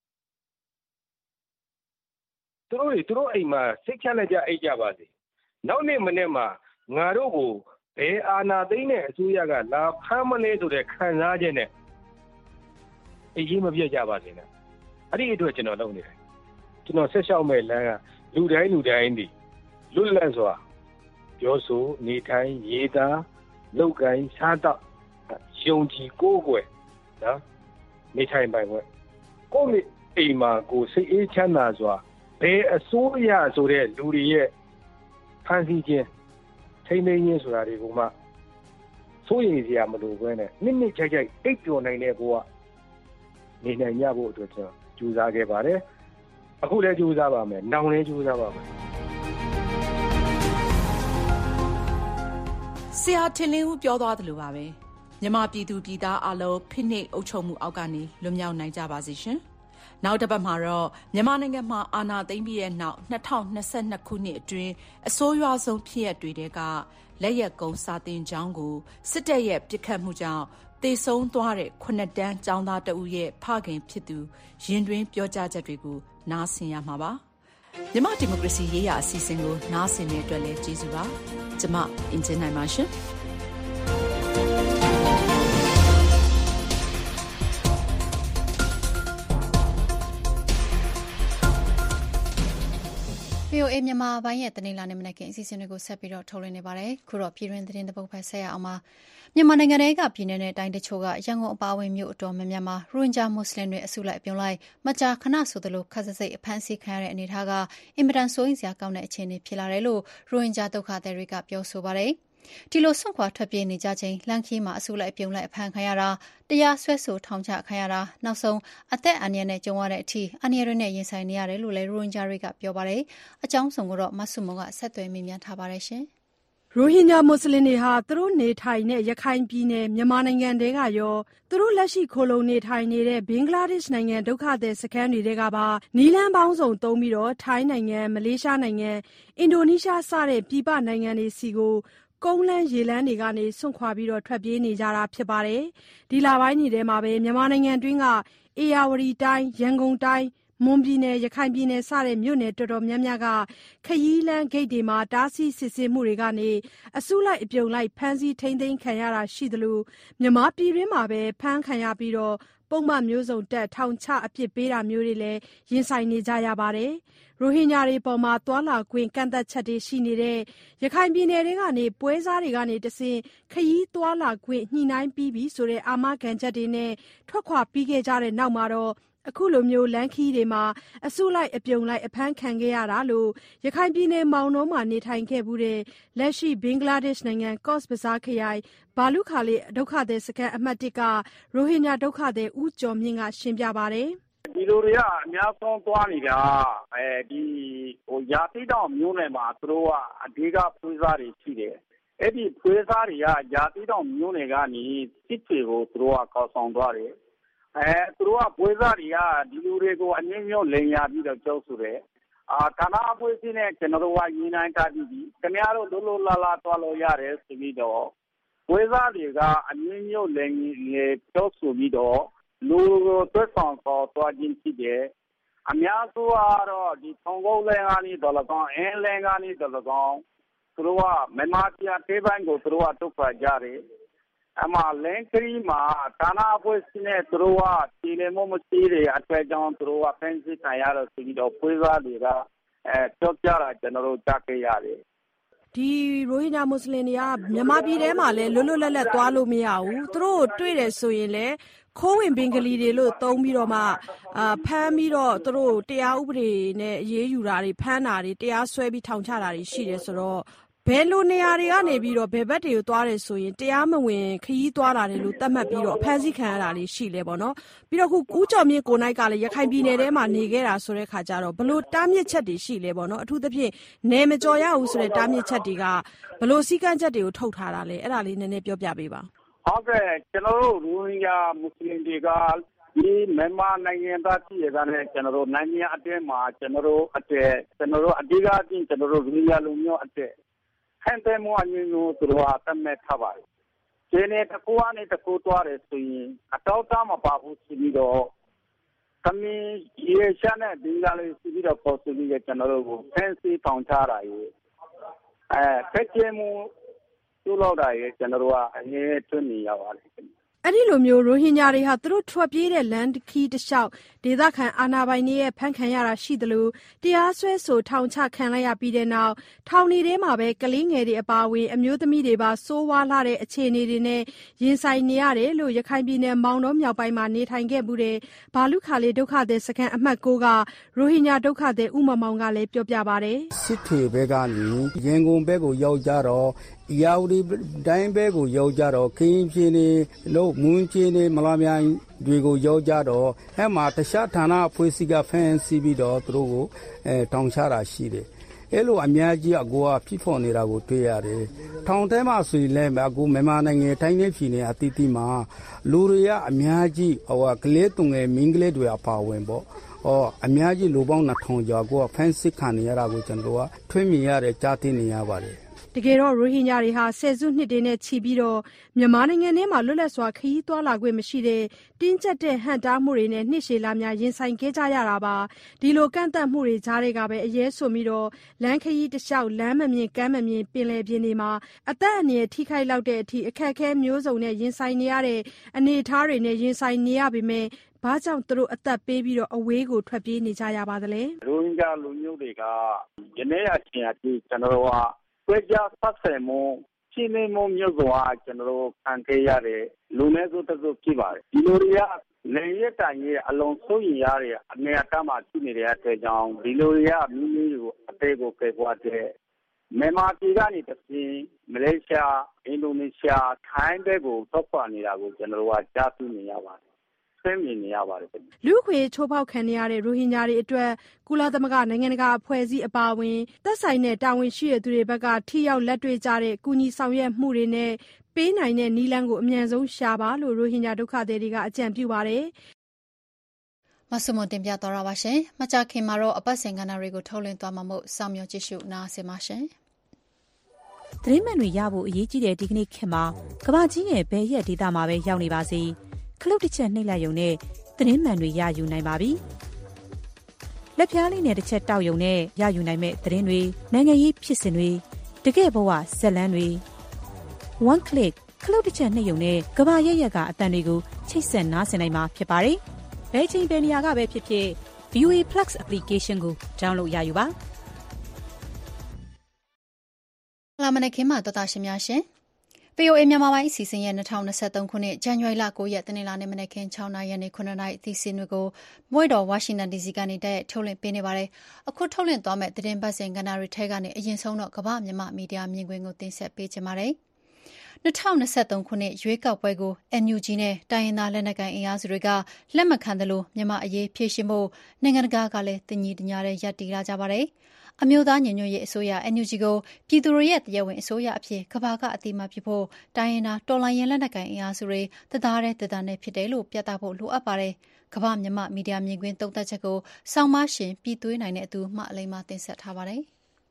သူတို့တွေသူတို့အိမ်မှာစိတ်ချလက်ချအိတ်ကြပါစေနောက်နေ့မနေ့မှာငါတို့ကိုဘယ်အာဏာသိမ်းတဲ့အစိုးရကလာဖမ်းမလဲဆိုတဲ့ခံစားချက်နဲ့အရေးမပြတ်ကြပါစေနဲ့အဲ့ဒီအတွက်ကျွန်တော်လုပ်နေတယ်ကျွန်တော်ဆက်လျှောက်မဲ့လမ်းကလူတိုင်းလူတိုင်းဒီလွတ်လပ်စွာပြောဆိုနေထိုင်ရေးသားလုပ်ကိုင်းစားတော့ယုံကြည်ကိုးကွယ်နော်နေထိုင်ပိုင်ခွင့်ကိုယ့်မိအိမ်မှာကိုစိတ်အေးချမ်းသာစွာဘယ်အစိုးရဆိုတဲ့လူတွေရဲ့ဖန်ဆီးခြင်းထိန်းသိမ်းခြင်းဆိုတာတွေကိုမှစိုးရိမ်စရာမလိုဘဲနဲ့နစ်နစ်ကြိုက်ကြိုက်အိပ်ပျော်နိုင်တဲ့ဘဝနေနိုင်ကြဖို့အတွက်ကျွန်တော်ကြိုးစားခဲ့ပါတယ်အခုလည်းကြိုးစားပါမယ်နောင်လည်းကြိုးစားပါမယ်ဆရာထင်လင်းဦးပြောသွားသလိုပါပဲမြန်မာပြည်သူပြည်သားအလုံးဖိနှိပ်အုပ်ချုပ်မှုအောက်ကနေလွတ်မြောက်နိုင်ကြပါစေရှင်နောက်တစ်ပတ်မှာတော့မြန်မာနိုင်ငံမှာအာဏာသိမ်းပြီးတဲ့နောက်နှစ်ထောင်နှစ်ဆယ့်နှစ်ခုနှစ်အတွင်းအဆိုးရွားဆုံးဖြစ်ရပ်တွေကလက်ရက်ကုန်းစာတင်ကျောင်းကိုစစ်တပ်ရဲ့ပစ်ခတ်မှုကြောင့်သေဆုံးသွားတဲ့ခုနှစ်တန်းကျောင်းသားတဦးရဲ့ဖခင်ဖြစ်သူရင်တွင်ပြောကြားချက်တွေကိုနားဆင်ရမှာပါမြန်မာဒီမိုကရေစီရေးရာအစီအစဉ်ကိုနားဆင်တဲ့အတွက်လည်းကျေးဇူးပါကျမအင်ဂျင်နိုင်ပါရှင်ဗီအိုအေမြန်မာပိုင်းရဲ့သတင်းလာနေမနက်ခင်းအစီအစဉ်တွေကိုဆက်ပြီးတော့ထုတ်လွှင့်နေပါတယ်။ခုတော့ပြည်တွင်းသတင်းတစ်ပုဒ်ဖတ်ဆက်ရအောင်ပါ။မြန်မာနိုင်ငံထဲကပြည်내နဲ့တိုင်းတချို့ကရန်ကုန်အပါအဝင်မြို့အတော်များများမှာရိုဟင်ဂျာမွတ်စလင်တွေအစုလိုက်အပြုံလိုက်မကြာခဏဆိုသလိုခက်ဆစ်စိတ်အဖမ်းဆီးခံရတဲ့အနေအထားကအင်မတန်စိုးရိမ်စရာကောင်းတဲ့အခြေအနေဖြစ်လာတယ်လို့ရိုဟင်ဂျာဒုက္ခသည်တွေကပြောဆိုပါတယ်။ဒီလိုဆွန့်ခွာထွက်ပြေးနေကြချိန်လမ်းခီးမှာအစုလိုက်အပြုံလိုက်အဖမ်းခံရတာတရားစွဲဆိုထောင်ချခံရတာနောက်ဆုံးအသက်အန္တရာယ်နဲ့ကြုံရတဲ့အထိအန္တရာယ်တွေနဲ့ရင်ဆိုင်နေရတယ်လို့လည်းရိုဟင်ဂျာတွေကပြောပါတယ်။အကြောင်းစုံကိုတော့မဆုမွန်ကဆက်သွယ်မေးမြန်းထားပါတယ်ရှင်။ရိုဟင်ဂျာမွတ်စလင်တွေဟာသူတို့နေထိုင်တဲ့ရခိုင်ပြည်နယ်မြန်မာနိုင်ငံတဲကရောသူတို့လက်ရှိခိုလုံနေထိုင်နေတဲ့ဘင်္ဂလားဒေ့ရှ်နိုင်ငံဒုက္ခသည်စခန်းတွေကပါနီလန်းပေါင်းစုံသုံးပြီးတော့ထိုင်းနိုင်ငံမလေးရှားနိုင်ငံအင်ဒိုနီးရှားစတဲ့ပြည်ပနိုင်ငံတွေစီကိုကုန်းလန်းရေလန်းတွေကနေစွန့်ခွာပြီးတော့ထွက်ပြေးနေကြတာဖြစ်ပါတယ်။ဒီလပိုင်းတွေထဲမှာပဲမြန်မာနိုင်ငံတွင်းကအေရဝတီတိုင်းရန်ကုန်တိုင်းမွန်ပြည်နယ်ရခိုင်ပြည်နယ်စတဲ့မြို့နယ်တော်တော်များများကခရီးလမ်းဂိတ်တွေမှာတားဆီးစစ်ဆေးမှုတွေကနေအစုလိုက်အပြုံလိုက်ဖမ်းဆီးထိန်းသိမ်းခံရတာရှိသလိုမြန်မာပြည်တွင်းမှာပဲဖမ်းခံရပြီးတော့ပုံမှန်မျိုးစုံတက်ထောင်ချအပြစ်ပေးတာမျိုးတွေလည်းရင်ဆိုင်နေကြရပါတယ်။ရိုဟင်ဂျာတွေပေါ်မှာသွာလာခွင့်ကန့်သက်ချက်တွေရှိနေတဲ့ရခိုင်ပြည်နယ်တွေကနေပွဲစားတွေကနေတဆင့်ခရီးသွာလာခွင့်ညှိနှိုင်းပြီးပြီဆိုတဲ့အာမခံချက်တွေနဲ့ထွက်ခွာပြီးခဲ့ကြတဲ့နောက်မှာတော့အခုလိုမျိုးလမ်းခီးတွေမှာအစုလိုက်အပြုံလိုက်အဖမ်းခံခဲ့ရတာလို့ရခိုင်ပြည်နယ်မောင်နှောမှာနေထိုင်ခဲ့မှုတဲ့လက်ရှိဘင်္ဂလားဒေ့ရှ်နိုင်ငံကော့စ်ဘဇားခရိုင်ဘာလူခါလေးဒုက္ခသည်စခန်းအမှတ်တစ်ကရိုဟင်ဂျာဒုက္ခသည်ဦးကျော်မြင့်ကရှင်းပြပါတယ်ဒီလိုတွေကအများဆုံးသွားနေတာအဲဒီဟိုရာသီတောင်မျိုးနယ်မှာသူတို့ကအဓိကဖွေးစားတွေရှိတယ်အဲ့ဒီဖွေးစားတွေကရာသီတောင်မျိုးနယ်ကနေစစ်တွေကိုသူတို့ကကောက်ဆောင်သွားတယ်အဲသူတို့ကဖွေးစားတွေကဒီလူတွေကိုအငြင်းမျိုးလိန်ရပြီးတော့ကြောက်ဆိုတယ်အာဌာနအဖွဲ့အစည်းနဲ့ကျွန်တော်တို့ကရင်းနှိုင်းထားပြီးပြီခင်ဗျားတို့လိုလိုလာလာသွားလို့ရတယ်ဆိုပြီးတော့ဖွေးစားတွေကအငြင်းမျိုးလိန်ကြောက်ဆိုပြီးတော့လူတွေဆောင်တော့တွားခြင်းဖြစ်တယ်အများစုကတော့ဒီထောင်ကုန်းလမ်းကနေဒေါ်လာကောင်အင်းလမ်းကနေဒေါ်လာကောင်သူတို့ကမြန်မာပြည်တေးပိုင်းကိုသူတို့ကတုတ်ခွာကြတယ်အမှလန်ကရီမှာဌာနအဖွဲ့အစည်းနဲ့သူတို့ကပြည်နယ်မှုမရှိတဲ့အထက်ကြောင့်သူတို့ကဖန်ဆီးခံရတော့ပြီးတော့ဖွေးစားတွေကအဲကြောက်ကြတာကျွန်တော်တို့ကြားခဲ့ရတယ်ဒီရိုဟင်ဂျာမွတ်စလင်တွေကမြန်မာပြည်ထဲမှာလည်းလွတ်လွတ်လပ်လပ်သွားလို့မရဘူးသူတို့တွေ့တယ်ဆိုရင်လည်းခိုးဝင်ဘင်္ဂလီတွေလို့သုံးပြီးတော့မှအာဖမ်းပြီးတော့သူတို့တရားဥပဒေနဲ့အရေးယူတာတွေဖမ်းတာတွေတရားစွဲပြီးထောင်ချတာတွေရှိတယ်ဆိုတော့ဘယ်လိုနေရာတွေကနေပြီးတော့ဘယ်ဘက်တွေကိုသွားတယ်ဆိုရင်တရားမဝင်ခရီးသွားတာတွေလို့သတ်မှတ်ပြီးတော့ဖမ်းဆီးခံရတာတွေရှိလဲပေါ့နော်ပြီးတော့ခုဦးကျော်မြင့်ကိုနိုင်ကလည်းရခိုင်ပြည်နယ်ထဲမှာနေခဲ့တာဆိုတဲ့ခါကျတော့ဘလို့တားမြစ်ချက်တွေရှိလဲပေါ့နော်အထူးသဖြင့်နယ်မကျော်ရဘူးဆိုတဲ့တားမြစ်ချက်တွေကဘလို့စည်းကမ်းချက်တွေကိုထုတ်ထားတာလဲအဲ့ဒါလေးနည်းနည်းပြောပြပေးပါဟုတ်ကဲ့ကျွန်တော်တို့ရိုဟင်ဂျာမွတ်စလင်တွေကဒီမြန်မာနိုင်ငံသားပြည်ရတဲ့ကျွန်တော်တို့နိုင်ငံအတွင်းမှာကျွန်တော်တို့အတဲ့ကျွန်တော်တို့အဓိကအပြင်ကျွန်တော်တို့ရိုဟင်ဂျာလူမျိုးအတဲ့ဟန်တဲ့မွားမျိုးမျိုးသူတို့ကတတ်မဲ့ထားပါတယ်။ဒီနေ့တကူအနေတကူသွားတယ်ဆိုရင်အတော့တာမပါဘူးစီပြီးတော့သမီးရေရှာနဲ့ဒီလာလေးစီပြီးတော့ပေါ်စီပြီးကျွန်တော်တို့ကိုဖန်စီထောင်ချတာရေအဲဖက်ကျမှုကျူလောက်တာရေကျွန်တော်တို့ကအငြင်းထွနေရပါတယ်အဲ့ဒီလိုမျိုးရိုဟင်ဂျာတွေဟာသူတို့ထွက်ပြေးတဲ့လမ်းခီးတစ်လျှောက်ဒေသခံအာဏာပိုင်တွေရဲ့ဖမ်းခံရတာရှိသလိုတရားစွဲဆိုထောင်ချခံလိုက်ရပြီးတဲ့နောက်ထောင်နေထဲမှာပဲကလေးငယ်တွေအပါအဝင်အမျိုးသမီးတွေပါစိုးဝါးလာတဲ့အခြေအနေတွေနဲ့ရင်ဆိုင်နေရတယ်လို့ရခိုင်ပြည်နယ်မောင်တော်မြောက်ပိုင်းမှာနေထိုင်ခဲ့မှုတဲ့ဘာလူခါလေးဒုက္ခသည်စခန်းအမှတ်ကိုကရိုဟင်ဂျာဒုက္ခသည်ဥမမောင်ကလည်းပြောပြပါတယ်စစ်ထေဘက်ကနေရန်ကုန်ဘက်ကိုရောက်ကြတော့ရာဝတီတိုင်းဘက်ကိုရောက်ကြတော့ခင်းပြင်းနေလို့မွန်းချင်းနေမလာမြိုင်တွေကိုရောက်ကြတော့အဲ့မှာတခြားဌာနအဖွဲ့အစည်းကဖန်ဆီးပြီးတော့သူတို့ကိုအဲတောင်းချတာရှိတယ်အဲ့လိုအများကြီးအကူကဖြစ်ပေါ်နေတာကိုတွေ့ရတယ်ထောင်ထဲမှာဆိုရင်လည်းအကူမြန်မာနိုင်ငံတိုင်းနဲ့ပြည်နယ်အသီးသီးမှာလူတွေကအများကြီးဟိုကလေးတုံငယ်မင်းကလေးတွေအပါဝင်ပေါ့ဟောအများကြီးလူပေါင်းနှစ်ထောင်ကျော်ကိုဖန်ဆီးခံနေရတာကိုကျွန်တော်ကထွေးမြင်ရတဲ့ကြားသိနေရပါတယ်တကယ်တော့ရိုဟင်ဂျာတွေဟာဆယ်စုနှစ်တွေနဲ့ချီပြီးတော့မြန်မာနိုင်ငံထဲမှာလွတ်လပ်စွာခရီးသွားလာခွင့်မရှိတဲ့တင်းကျပ်တဲ့ဟန့်တားမှုတွေနဲ့နှစ်ရှည်လများရင်ဆိုင်ခဲ့ကြရတာပါဒီလိုကန့်သတ်မှုတွေကြားတွေကပဲအရေးဆိုပြီးတော့လမ်းခရီးတစ်လျှောက်လမ်းမမြင်ကမ်းမမြင်ပင်လယ်ပြင်တွေမှာအသက်အန္တရာယ်ထိခိုက်လောက်တဲ့အထိအခက်အခဲမျိုးစုံနဲ့ရင်ဆိုင်နေရတဲ့အနေအထားတွေနဲ့ရင်ဆိုင်နေရပေမဲ့ဘာကြောင့်သူတို့အသက်ပေးပြီးတော့အဝေးကိုထွက်ပြေးနေကြရပါသလဲရိုဟင်ဂျာလူမျိုးတွေကယနေ့အချိန်အထိကျွန်တော်တို့ကဆွေးကြဆက်ဆံမှုရှင်းနေမှုမျိုးစွာကျွန်တော်တို့ခံခဲ့ရတဲ့လူနည်းစုတစ်စုဖြစ်ပါတယ်ဒီလိုတွေကလည်းရတိုင်ရဲ့အလုံးစိုးရင်ရတဲ့အနေအထားမှာရှိနေတဲ့အထက်ကြောင့်ဒီလိုတွေကမိမိကိုအသေးကိုပြေပွားတဲ့မြန်မာပြည်ကနေတပြီးမလေးရှားအင်ဒိုနီးရှားထိုင်းဘက်ကိုထွက်ခွာနေတာကိုကျွန်တော်တို့ကကြားသိနေရပါတယ်ဆင်းမြင်နေရပါတယ်လူခွေချိုးဖောက်ခံရတဲ့ရိုဟင်ဂျာတွေအတွက်ကုလသမဂ္ဂနိုင်ငံတကာအဖွဲ့အစည်းအပါအဝင်သက်ဆိုင်တဲ့တာဝန်ရှိတဲ့သူတွေဘက်ကထိရောက်လက်တွေ့ကြတဲ့ကူညီဆောင်ရွက်မှုတွေနဲ့ပေးနိုင်တဲ့နည်းလမ်းကိုအမြန်ဆုံးရှာပါလို့ရိုဟင်ဂျာဒုက္ခသည်တွေကအကြံပြုပါတယ်မဆုမတင်ပြတော်ရပါရှင်မကြခင်မှာတော့အပတ်စဉ်ကဏ္ဍတွေကိုထုတ်လွှင့်သွားမှာမို့စောင့်မျှော်ကြည့်ရှုနားဆင်ပါရှင်သတင်းမှန်တွေရဖို့အရေးကြီးတဲ့ဒီကနေ့ခေတ်မှာကမ္ဘာကြီးရဲ့ဘယ်ရက်ဒေသမှာပဲရောက်နေပါစေခလုတ်တစ်ချက်နှိပ်လိုက်ရုံနဲ့သတင်းမှန်တွေရယူနိုင်ပါပြီလက်ပြားလေးနဲ့တစ်ချက်တောက်ယုံနဲ့ရယူနိုင်မဲ့သတင်းတွေနိုင်ငံရေးဖြစ်စဉ်တွေတကယ့်ဘဝဇက်လန်းတွေ one click ခလုတ်တစ်ချက်နှိပ်ယုံနဲ့ကဘာရက်ရက်ကအတန်တွေကိုချိတ်ဆက်နားဆင်နိုင်မှာဖြစ်ပါတယ်ဘယ်ချိန်ဘယ်နေရာကပဲဖြစ်ဖြစ် ဗီအိုအေ Plus application ကို download ရယူပါလာမနခင်မှာတော်တာရှင်များရှင် ဗီအိုအေ မြန်မာပိုင်းအစီအစဉ်ရဲ့၂၀၂၃ခုနှစ်ဇန်နဝါရီလ၉ရက်တနင်္လာနေ့မနက်ခင်း၆နာရီရက်နေ့ခုနှစ်နာရီအသီးစင်းတွေကိုမွေတော်ဝါရှင်တန်ဒီစီကနေတက်ထုတ်လွှင့်ပေးနေပါတယ်အခုထုတ်လွှင့်သွားမဲ့သတင်းပတ်စဉ်ကဏ္ဍတွေထဲကနေအရင်ဆုံးတော့ကမ္ဘာမြန်မာမီဒီယာမြင်ကွင်းကိုတင်ဆက်ပေးချင်ပါတယ်၂၀၂၃ခုနှစ်ရွေးကောက်ပွဲကို အန်ယူဂျီ နဲ့တိုင်းရင်းသားလက်နက်ကိုင်အင်အားစုတွေကလက်မခံသလိုမြန်မာအရေးဖြေရှင်းဖို့နိုင်ငံတကာကလည်းတညီတညာတဲ့ရပ်တည်လာကြပါတယ်အမျိုးသားညီညွတ်ရေးအစိုးရ အန်ယူဂျီ ကိုပြည်သူတွေရဲ့တရားဝင်အစိုးရအဖြစ်ကမ္ဘာကအသိအမှတ်ပြုဖို့တိုင်းရင်းသားတော်လှန်ရေးလက်နက်ကိုင်အင်အားစုတွေတသားတည်းတသားနဲ့ဖြစ်တယ်လို့ပြသဖို့လိုအပ်ပါတယ်ကမ္ဘာမြန်မာမီဒီယာမြင်ကွင်းသုံးသပ်ချက်ကိုဆောင်းမရှင်ပြည်သွေးနိုင်တဲ့အတူမှအလိမ္မာတင်ဆက်ထားပါတယ်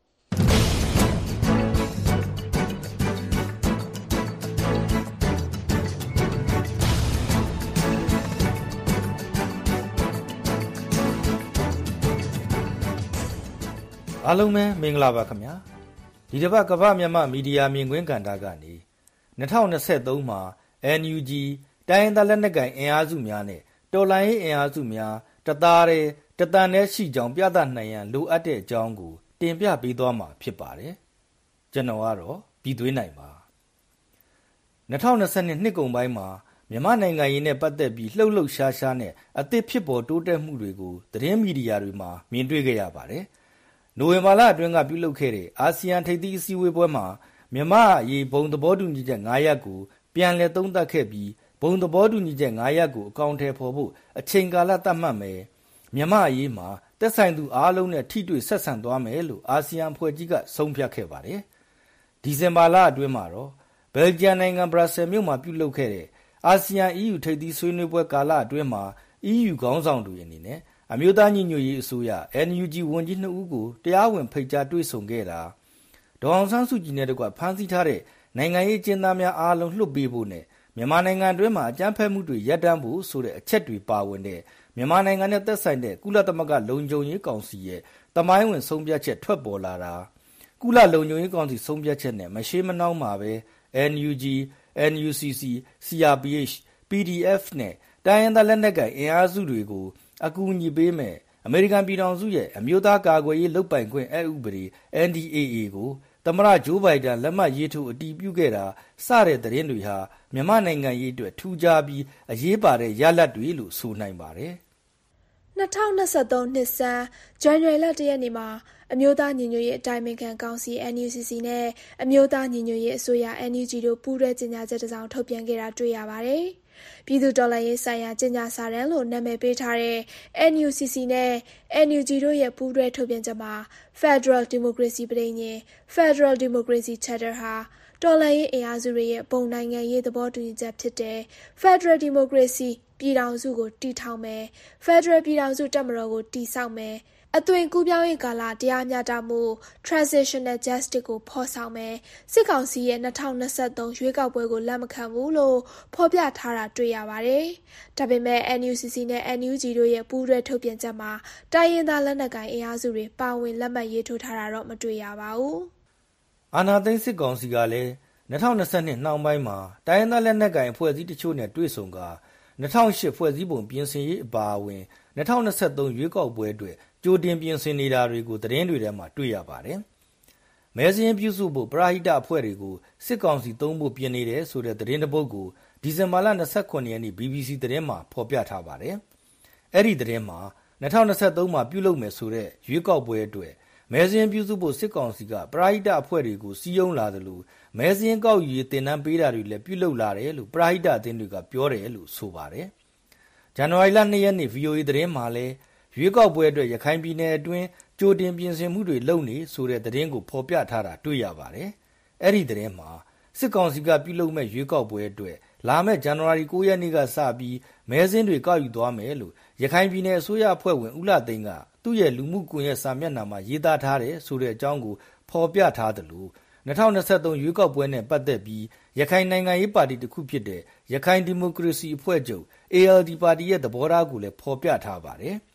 အားလုံးပဲမင်္ဂလာပါခင်ဗျာဒီတစ်ပတ်ကမ္ဘာမြန်မာမီဒီယာမြင်ကွင်းကဏ္ဍကနေ၂၀၂၃မှာ အန်ယူဂျီ တိုင်းရင်းသားလက်နက်ကိုင်အင်အားစုများနဲ့တော်လှန်ရေးအင်အားစုများတသားတည်းတသန်တည်းရှိကြောင်းပြသနိုင်ရန်လိုအပ်တဲ့အကြောင်းကိုတင်ပြပေးသွားမှာဖြစ်ပါတယ်ကျွန်တော်ကတော့ပြည်သွေးနိုင်ပါ၂၀၂၂နှစ်ကုန်ပိုင်းမှာမြန်မာနိုင်ငံရေးနဲ့ပတ်သက်ပြီးလှုပ်လှုပ်ရှားရှားနဲ့အသစ်ဖြစ်ပေါ်တိုးတက်မှုတွေကိုသတင်းမီဒီယာတွေမှာမြင်တွေ့ခဲ့ရပါတယ်နိုဝင်ဘာလအတွင်းကပြုလုပ်ခဲ့တဲ့အာဆီယံထိပ်သီးအစည်းအဝေးပွဲမှာမြန်မာအရေးဘုံသဘောတူညီချက်၅ရပ်ကိုပြန်လည်သုံးသပ်ခဲ့ပြီးဘုံသဘောတူညီချက်၅ရပ်ကိုအကောင်အထည်ဖော်ဖို့အချိန်ကာလသတ်မှတ်မယ်မြန်မာအရေးမှာသက်ဆိုင်သူအားလုံးနဲ့ထိတွေ့ဆက်ဆံသွားမယ်လို့အာဆီယံအဖွဲ့ကြီးကဆုံးဖြတ်ခဲ့ပါတယ်ဒီဇင်ဘာလအတွင်းမှာတော့ဘယ်ဂျီယံနိုင်ငံဘရပ်ဆဲမြို့မှာပြုလုပ်ခဲ့တဲ့အာဆီယံ အီးယူ ထိပ်သီးဆွေးနွေးပွဲကာလအတွင်းမှာ အီးယူ ခေါင်းဆောင်တွေအနေနဲ့အမျိုးသားညီညွတ်ရေးအစိုးရ အန်ယူဂျီ ဝန်ကြီးနှစ်ဦးကိုတရားဝင်ဖိတ်ကြားတွေ့ဆုံခဲ့တာဒေါ်အောင်ဆန်းစုကြည်နဲ့တကွဖမ်းဆီးထားတဲ့နိုင်ငံရေးကျဉ်းသားများအားလုံးလွှတ်ပေးဖို့နဲ့မြန်မာနိုင်ငံအတွင်းမှာအကြမ်းဖက်မှုတွေရပ်တန့်ဖို့ဆိုတဲ့အချက်တွေပါဝင်တဲ့မြန်မာနိုင်ငံနဲ့သက်ဆိုင်တဲ့ကုလသမဂ္ဂလုံခြုံရေးကောင်စီရဲ့သမိုင်းဝင်ဆုံးဖြတ်ချက်ထွက်ပေါ်လာတာကုလလုံခြုံရေးကောင်စီဆုံးဖြတ်ချက်နဲ့မရှေးမနှောင်းမှာပဲ အန်ယူဂျီ အန်ယူစီစီ စီအာပီအိတ် ပီဒီအက်ဖ် နဲ့တိုင်းရင်းသားလက်နက်ကိုင်အင်အားစုတွေကိုအကူအညီပေးမယ်အမေရိကန်ပြည်ထောင်စုရဲ့အမျိုးသားကာကွယ်ရေးလုပ်ပိုင်ခွင့်အက်ဥပဒေ အန် ဒီ အေ အေ ကိုသမ္မတဂျိုးဘိုင်ဒန်လက်မှတ်ရေးထိုးအတည်ပြုခဲ့တာစတဲ့သတင်းတွေဟာမြန်မာနိုင်ငံရေးအတွက်ထူးခြားပြီးအရေးပါတဲ့ရလဒ်တွေလို့ဆိုနိုင်ပါတယ်၂၀၂၃နှစ်ဆန်းဇန်နဝါရီလ၁ရက်နေ့မှာအမျိုးသားညီညွတ်ရေးအတိုင်ပင်ခံကောင်စီ အန် ယူ စီ စီ နဲ့အမျိုးသားညီညွတ်ရေးအစိုးရ အန် ယူ ဂျီ တို့ပူးတွဲကြေညာချက်တစ်စောင်ထုတ်ပြန်ခဲ့တာတွေ့ရပါတယ်။ပြည်သူ့တော်လှန်ရေးဆိုင်ရာကြေညာစာတမ်းလို့နာမည်ပေးထားတဲ့ အန် ယူ စီ စီ နဲ့ အန် ယူ ဂျီ တို့ရဲ့ပူးတွဲထုတ်ပြန်ချက်မှာ Federal Democracy ပဋိညာဉ် Federal Democracy Charter ဟာတော်လှန်ရေးအင်အားစုတွေရဲ့ပုံနိုင်ငံရေးသဘောတူညီချက်ဖြစ်တဲ့ Federal Democracy ပြည်ထောင်စုကိုတည်ထောင်မယ် Federal ပြည်ထောင်စုတပ်မတော်ကိုတည်ဆောက်မယ်အသွင်ကူးပြောင်းရေးကာလတရားမျှတမှု Transitional Justice ကိုဖော်ဆောင်မယ်စစ်ကောင်စီရဲ့၂၀၂၃ရွေးကောက်ပွဲကိုလက်မခံဘူးလို့ဖော်ပြထားတာတွေ့ရပါတယ်။ဒါပေမဲ့ အန် ယူ စီ စီ နဲ့ အန် ယူ ဂျီ တို့ရဲ့ပူးတွဲထုတ်ပြန်ချက်မှာတိုင်းရင်းသားလက်နက်ကိုင်အင်အားစုတွေပါဝင်လက်မှတ်ရေးထိုးထားတာတော့မတွေ့ရပါဘူး။အာဏာသိမ်းစစ်ကောင်စီကလည်း၂၀၂၂နှောင်းပိုင်းမှာတိုင်းရင်းသားလက်နက်ကိုင်အဖွဲ့အစည်းတချို့နဲ့တွေ့ဆုံက၂၀၀၈ဖွဲ့စည်းပုံပြင်ဆင်ရေးအပါအဝင်၂၀၂၃ရွေးကောက်ပွဲအတွက်ကြိုတင်ပြင်ဆင်နေတာတွေကိုသတင်းတွေထဲမှာတွေ့ရပါတယ်။မဲစရင်းပြုစုဖို့ပရဟိတအဖွဲ့တွေကိုစစ်ကောင်စီသုံးဖို့ပြင်နေတယ်ဆိုတဲ့သတင်းတစ်ပုဒ်ကိုဒီဇင်ဘာလ၂၇ရက်နေ့ ဘီဘီစီသတင်းမှာဖော်ပြထားပါတယ်။အဲ့ဒီသတင်းမှာ၂၀၂၃မှာပြုလုပ်မယ်ဆိုတဲ့ရွေးကောက်ပွဲအတွက်မဲစရင်းပြုစုဖို့စစ်ကောင်စီကပရဟိတအဖွဲ့တွေကိုစီးယုံလာတယ်လို့မဲစရင်းကောက်ယူရေးတင်နန်းပေးတာတွေလည်းပြုလုပ်လာတယ်လို့ပရဟိတအသင်းတွေကပြောတယ်လို့ဆိုပါတယ်။ဇန်နဝါရီလ၂ရက်နေ့ ဗီအိုအေသတင်းမှာလည်းရွေးကောက်ပွဲအတွက်ရခိုင်ပြည်နယ်အတွင်းကြိုတင်ပြင်ဆင်မှုတွေလုပ်နေဆိုတဲ့သတင်းကိုဖော်ပြထားတာတွေ့ရပါတယ်။အဲ့ဒီသတင်းမှာစစ်ကောင်စီကပြုလုပ်မဲ့ရွေးကောက်ပွဲအတွက်လာမဲ့ဇန်နဝါရီ၉ရက်နေ့ကစပြီးမဲစင်းတွေကောက်ယူသွားမယ်လို့ရခိုင်ပြည်နယ်အစိုးရအဖွဲ့ဝင်ဦးလှသိန်းကသူ့ရဲ့လူမှုကွန်ရက်စာမျက်နှာမှာရေးသားထားတယ်ဆိုတဲ့အကြောင်းကိုဖော်ပြထားတယ်လို့၂၀၂၃ရွေးကောက်ပွဲနဲ့ပတ်သက်ပြီးရခိုင်နိုင်ငံရေးပါတီတစ်ခုဖြစ်တဲ့ရခိုင်ဒီမိုကရေစီအဖွဲ့ချုပ် အေ အယ် ဒီ ပါတီရဲ့သဘောထားကိုလည်းဖော်ပြထားပါတယ်။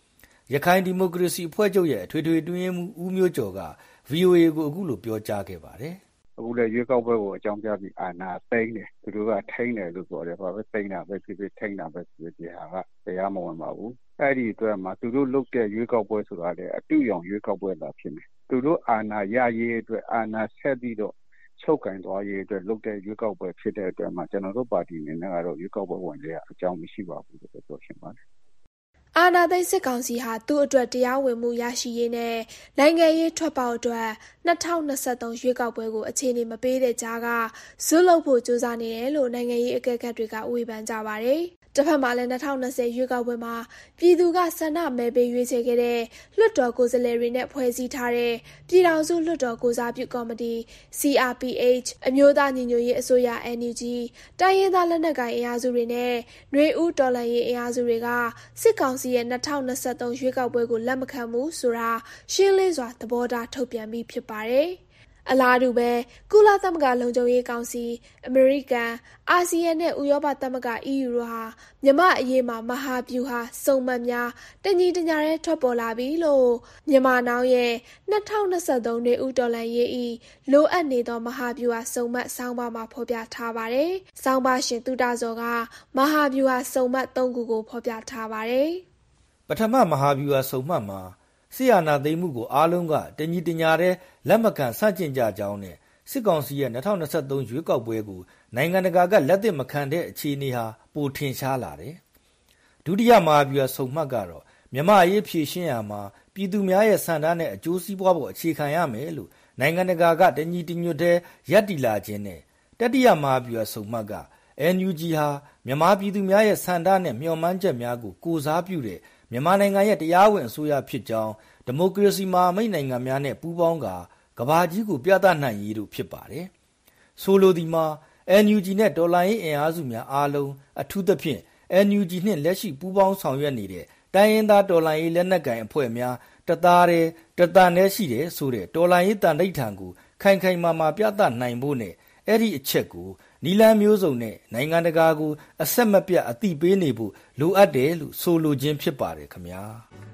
ရခိုင်ဒီမိုကရေစီအဖွဲ့ချုပ်ရဲ့အထွေထွေအတွင်းရေးမှူးဦးမျိုးကျော်က ဗွီအိုအေ ကိုအခုလိုပြောကြားခဲ့ပါတယ်။အခုလည်းရွေးကောက်ပွဲကိုအကြောင်းပြပြီးအာဏာသိမ်းတယ်သူတို့ကထိန်းတယ်လို့ပြောတယ်ဘာပဲသိမ်းတာပဲဖြစ်ဖြစ်ထိန်းတာပဲဖြစ်ဖြစ်ဒီဟာကတရားမဝင်ပါဘူးအဲ့ဒီအတွက်မှာသူတို့လုပ်တဲ့ရွေးကောက်ပွဲဆိုတာလေအတူရောင်ရွေးကောက်ပွဲလာဖြစ်နေသူတို့အာဏာရရေးအတွက်အာဏာဆက်ပြီးတော့ချုပ်ကင်သွားရေးအတွက်လုပ်တဲ့ရွေးကောက်ပွဲဖြစ်တဲ့အတွက်မှာကျွန်တော်တို့ပါတီအနေနဲ့ကတော့ရွေးကောက်ပွဲဝင်ရအကြောင်းမရှိပါဘူးလို့ပြောရှင်းပါတယ်အာဏာသိမ်းစစ်ကောင်စီဟာသူ့အတွက်တရားဝင်မှုရရှိရေးနဲ့နိုင်ငံရေးထွက်ပေါက်အတွက်၂၀၂၃ရွေးကောက်ပွဲကိုအခြေအနေမပေးတဲ့ကြားကဇွတ်လုပ်ဖို့ကြိုးစားနေတယ်လို့နိုင်ငံရေးအကဲခတ်တွေကဝေဖန်ကြပါတယ်။တစ်ဖက်မှာလည်း၂၀၂၀ရွေးကောက်ပွဲမှာပြည်သူကဆန္ဒမဲပေးရွေးချယ်ခဲ့တဲ့လွှတ်တော်ကိုယ်စားလှယ်တွေနဲ့ဖွဲ့စည်းထားတဲ့ပြည်ထောင်စုလွှတ်တော်ကိုစားပြုကော်မတီ C R P H အမျိုးသားညီညွတ်ရေးအစိုးရ N U G တိုင်းရင်းသားလက်နက်ကိုင်အင်အားစုတွေနဲ့ຫນွေဦးတော်လှန်ရေးအင်အားစုတွေကစစ်ကောင်စီရဲ့၂၀၂၃ရွေးကောက်ပွဲကိုလက်မခံဘူးဆိုတာရှင်းလင်းစွာသဘောထားထုတ်ပြန်ပြီးဖြစ်ပါတယ်။အလားတူပဲကုလသမဂ္ဂလုံခြုံရေးကောင်စီအမေရိကန်အာဆီယံနဲ့ဥရောပသမဂ္ဂ E U တို့ဟာမြန်မာအရေးမှာမဟာဗျူဟာစုံမက်များတညီတညာရဲထွက်ပေါ်လာပြီလို့မြန်မာနောင်ရဲ့၂၀၂၃နေဦးတော်လှန်ရေးဤလိုအပ်နေသောမဟာဗျူဟာစုံမက်ဆောင်းပါးမှာဖော်ပြထားပါတယ်။ဆောင်းပါးရှင်တုဒဇော်ကမဟာဗျူဟာစုံမက်၃ခုကိုဖော်ပြထားပါတယ်။ပထမမဟာဗျူဟာစုံမက်မှာစစ်အာဏာသိမ်းမှုကိုအားလုံးကတညီတညာရဲလက်မခံဆန့်ကျင်ကြကြောင်းနဲ့စစ်ကောင်စီရဲ့၂၀၂၃ရွေးကောက်ပွဲကိုနိုင်ငံတကာကလက်သင့်မခံတဲ့အခြေအနေဟာပိုထင်ရှားလာတယ်။ဒုတိယမဟာဗျူဟာစုံမက်ကတော့မြန်မာအရေးဖြေရှင်းရမှာပြည်သူများရဲ့ဆန္ဒနဲ့အကျိုးစီးပွားပေါ်အခြေခံရမယ်လို့နိုင်ငံတကာကတညီတညွတ်တဲ့ရပ်တည်လာခြင်းနဲ့တတိယမဟာဗျူဟာစုံမက်က N U G ဟာမြန်မာပြည်သူများရဲ့ဆန္ဒနဲ့မျှော်မှန်းချက်များကိုကိုစားပြုတဲ့မြန်မာနိုင်ငံရဲ့တရားဝင်အစိုးရဖြစ်ကြောင်းဒီမိုကရေစီမဟာမိတ်နိုင်ငံများနဲ့ပူးပေါင်းကာကမ္ဘာကြီးကိုပြသနိုင်ရေးတို့ဖြစ်ပါတယ်။ဆိုလိုဒီမှာ N U G နဲ့တော်လှန်ရေးအင်အားစုများအားလုံးအထူးသဖြင့် N U G နှင့်လက်ရှိပူးပေါင်းဆောင်ရွက်နေတဲ့တိုင်းရင်းသားတော်လှန်ရေးလက်နက်ကိုင်အဖွဲ့များတသားတည်းတသန်တည်းရှိတဲ့ဆိုတဲ့တော်လှန်ရေးတန်ဋိဌာန်ကိုခိုင်ခိုင်မာမာပြသနိုင်ဖို့နဲ့အဲ့ဒီအချက်ကိုနီလန်းမျိုးစုံနဲ့နိုင်ငံတကာကိုအဆက်မပြတ်အသိပေးနေဖို့လိုအပ်တယ်လို့ဆိုလိုခြင်းဖြစ်ပါတယ်ခင်ဗျာ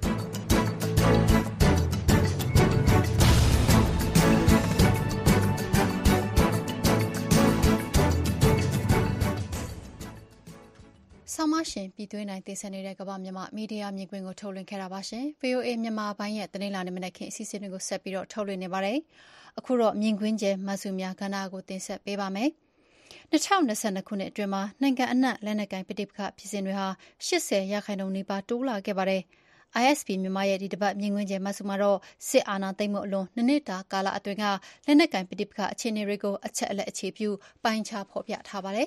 ဆောင်းမရှင်ပြည်သွင်းနိုင်တင်ဆက်နေတဲ့ကမ္ဘာမြန်မာမီဒီယာမြင်ကွင်းကိုထုတ်လွှင့်ခဲ့တာပါရှင် V O A မြန်မာပိုင်းရဲ့သတင်းလာနေမနက်ခင်းအစီအစဉ်တွေကိုဆက်ပြီးတော့ထုတ်လွှင့်နေပါတယ်အခုတော့မြင်ကွင်းကျဲမဆုများကဏ္ဍကိုတင်ဆက်ပေးပါမယ်၂၀၂၂ခုနှစ်အတွင်းမှာနိုင်ငံအနှံ့လက်နက်ကိုင်ပဋိပက္ခဖြစ်စဉ်တွေဟာ၈၀ရာခိုင်နှုန်းနီးပါးတိုးလာခဲ့ပါတယ်I S P မြန်မာရဲ့ဒီတစ်ပတ်မြင်ကွင်းကျဲမဆုမှာတော့စစ်အာဏာသိမ်းမှုအလွန်နှစ်နှစ်တာကာလအတွင်းကလက်နက်ကိုင်ပဋိပက္ခအခြေအနေတွေကိုအချက်အလက်အခြေပြုပိုင်းခြားဖော်ပြထားပါတယ်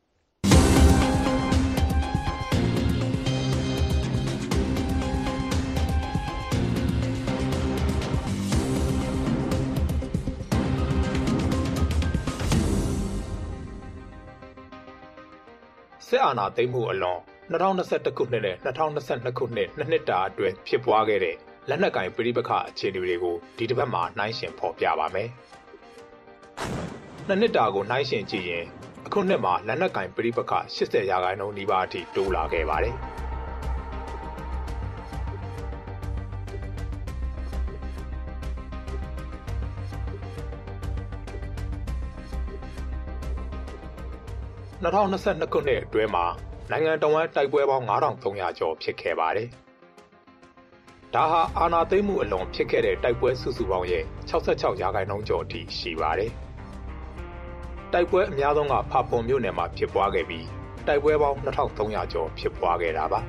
စစ်အာဏာသိမ်းမှုအလွန်၂၀၂၁ခုနှစ်နဲ့၂၀၂၂ခုနှစ်နှစ်နှစ်တာအတွင်းဖြစ်ပွားခဲ့တဲ့လက်နက်ကိုင်ပဋိပက္ခအခြေအနေတွေကိုဒီတစ်ပတ်မှာနှိုင်းယှဉ်ဖော်ပြပါမယ်။နှစ်နှစ်တာကိုနှိုင်းယှဉ်ကြည့်ရင်အခုနှစ်မှာလက်နက်ကိုင်ပဋိပက္ခ၈၀ရာခိုင်နှုန်းနီးပါးအထိတိုးလာခဲ့ပါတယ်။၂၀၂၂ခုနှစ်အတွင်းမှာနိုင်ငံတော်ဝန်တိုက်ပွဲပေါင်း၅ထောင်သုံးရာကျော်ဖြစ်ခဲ့ပါတယ်။ဒါဟာအာဏာသိမ်းမှုအလွန်ဖြစ်ခဲ့တဲ့တိုက်ပွဲစုစုပေါင်းရဲ့၆၆ရာခိုင်နှုန်းကျော်အထိရှိပါတယ်။တိုက်ပွဲအများဆုံးကဖာပွန်မြို့နယ်မှာဖြစ်ပွားခဲ့ပြီးတိုက်ပွဲပေါင်း၂ထောင်သုံးရာကျော်ဖြစ်ပွားခဲ့တာပါ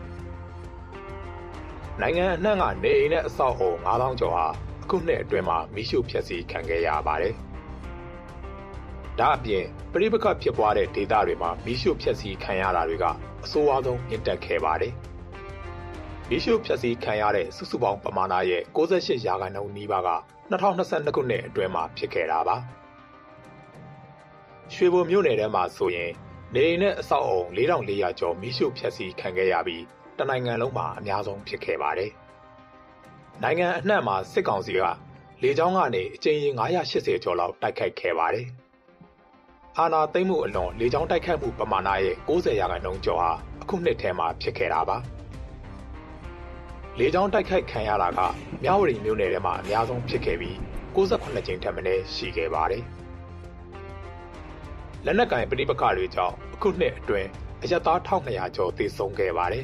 ။နိုင်ငံအနှံ့ကနေအိမ်နဲ့အဆောက်အအုံ၅ထောင်ကျော်ဟာအခုနှစ်အတွင်းမှာမီးရှို့ဖျက်ဆီးခံခဲ့ရပါတယ်။ဒါအပြင်ပဋိပက္ခဖြစ်ပွားတဲ့ဒေသတွေမှာမီးရှို့ဖျက်ဆီးခံရတာတွေကအဆိုးအဝါဆုံးမြင့်တက်ခဲ့ပါတယ်။မီးရှို့ဖျက်ဆီးခံရတဲ့စုစုပေါင်းပမာဏရဲ့၉၈ရာခိုင်နှုန်းနီးပါးက၂၀၂၂ခုနှစ်အတွင်းမှာဖြစ်ခဲ့တာပါ။ရွှေဘိုမြို့နယ်ထဲမှာဆိုရင်နေအိမ်နဲ့အဆောက်အအုံ၄ထောင်၄ရာကျော်မီးရှို့ဖျက်ဆီးခံခဲ့ရပြီးတနိုင်ငံလုံးမှာအများဆုံးဖြစ်ခဲ့ပါတယ်။နိုင်ငံအနှံ့မှာစစ်ကောင်စီကလေကြောင်းကနေအကြိမ်ရေ၅၈၀ကျော်လောက်တိုက်ခိုက်ခဲ့ပါတယ်။အာဏာသိမ်းမှုအလွန်လေကြောင်းတိုက်ခိုက်မှုပမာဏရဲ့၉၀ရာခိုင်နှုန်းကျော်ဟာအခုနှစ်ထဲမှာဖြစ်ခဲ့တာပါ။လေကြောင်းတိုက်ခိုက်ခံရတာကမြဝတီမြို့နယ်ထဲမှာအများဆုံးဖြစ်ခဲ့ပြီး၉၈ကြိမ်ထက်မနည်းရှိခဲ့ပါတယ်။လက်နက်ကင်ပဋိပက္ခတွေကြောင့်အခုနှစ်အတွင်းအရပ်သား၁၂၀၀ကျော်သေဆုံးခဲ့ပါတယ်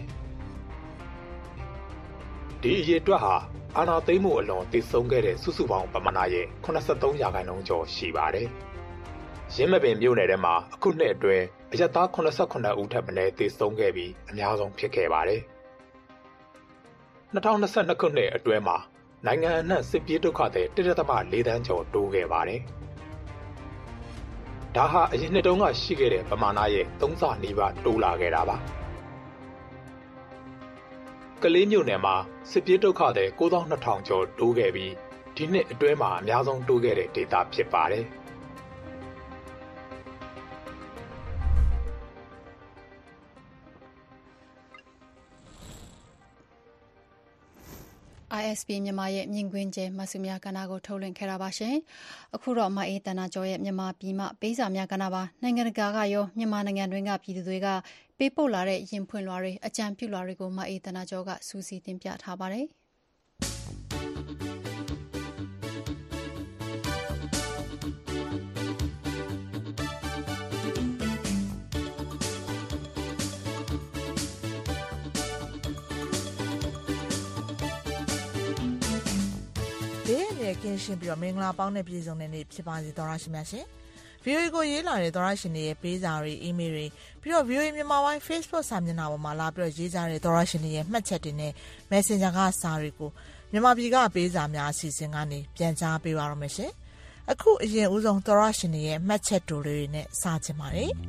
။ဒီအရေအတွက်ဟာအာဏာသိမ်းမှုအလွန်သေဆုံးခဲ့တဲ့စုစုပေါင်းပမာဏရဲ့၇၃ရာခိုင်နှုန်းကျော်ရှိပါတယ်။ရင်းမပင်မြို့နယ်ထဲမှာအခုနှစ်အတွင်းအရပ်သား၈၈ဦးထက်မနည်းသေဆုံးခဲ့ပြီးအများဆုံးဖြစ်ခဲ့ပါတယ်။၂၀၂၂ခုနှစ်အတွင်းမှာနိုင်ငံအနှံ့စစ်ပြေးဒုက္ခသည်တစ်ဒသမ၄သန်းကျော်တိုးခဲ့ပါတယ်။ဒါဟာအရင်နှစ်တုန်းကရှိခဲ့တဲ့ပမာဏရဲ့သုံးဆနီးပါးတိုးလာခဲ့တာပါ။ကလေးမြို့နယ်မှာစစ်ပြေးဒုက္ခသည်၉သောင်း၂ထောင်ကျော်တိုးခဲ့ပြီးဒီနှစ်အတွင်းမှာအများဆုံးတိုးခဲ့တဲ့ဒေသဖြစ်ပါတယ်။ I S B မြန်မာရဲ့မြင်ကွင်းကျဲမဆုများကဏ္ဍကိုထုတ်လွှင့်ခဲ့တာပါရှင်။အခုတော့မအေးတနာကျော်ရဲ့မြန်မာပြည်မှပေးစာများကဏ္ဍပါနိုင်ငံတကာကရောမြန်မာနိုင်ငံတွင်းကပြည်သူတွေကပေးပို့လာတဲ့ရင်ဖွင့်လွှာတွေအကြံပြုလွှာတွေကိုမအေးတနာကျော်ကစူးစီးတင်ပြထားပါတယ်။ကင်းရှင်းပြီးတော့မင်္ဂလာပေါင်းနဲ့ပြည်စုံတဲ့နေ့ဖြစ်ပါစေသောရရှိမြရှင်။ဗီအိုအေကိုရေးလာတဲ့သောရရှင်တွေရဲ့ပေးစာတွေအီးမေးလ်တွေပြီးတော့ ဗီအိုအေမြန်မာပိုင်း Facebook စာမျက်နှာပေါ်မှာလာပြီးတော့ရေးကြတဲ့သောရရှင်တွေရဲ့မှတ်ချက်တွေနဲ့ Messenger ကစာတွေကိုမြန်မာပြည်ကပေးစာများအစီအစဉ်ကနေပြန်ကြားပေးပါရမယ်ရှင်။အခုအရင်ဦးဆုံးသောရရှင်တွေရဲ့မှတ်ချက်တိုလေးတွေနဲ့စချင်ပါတယ်။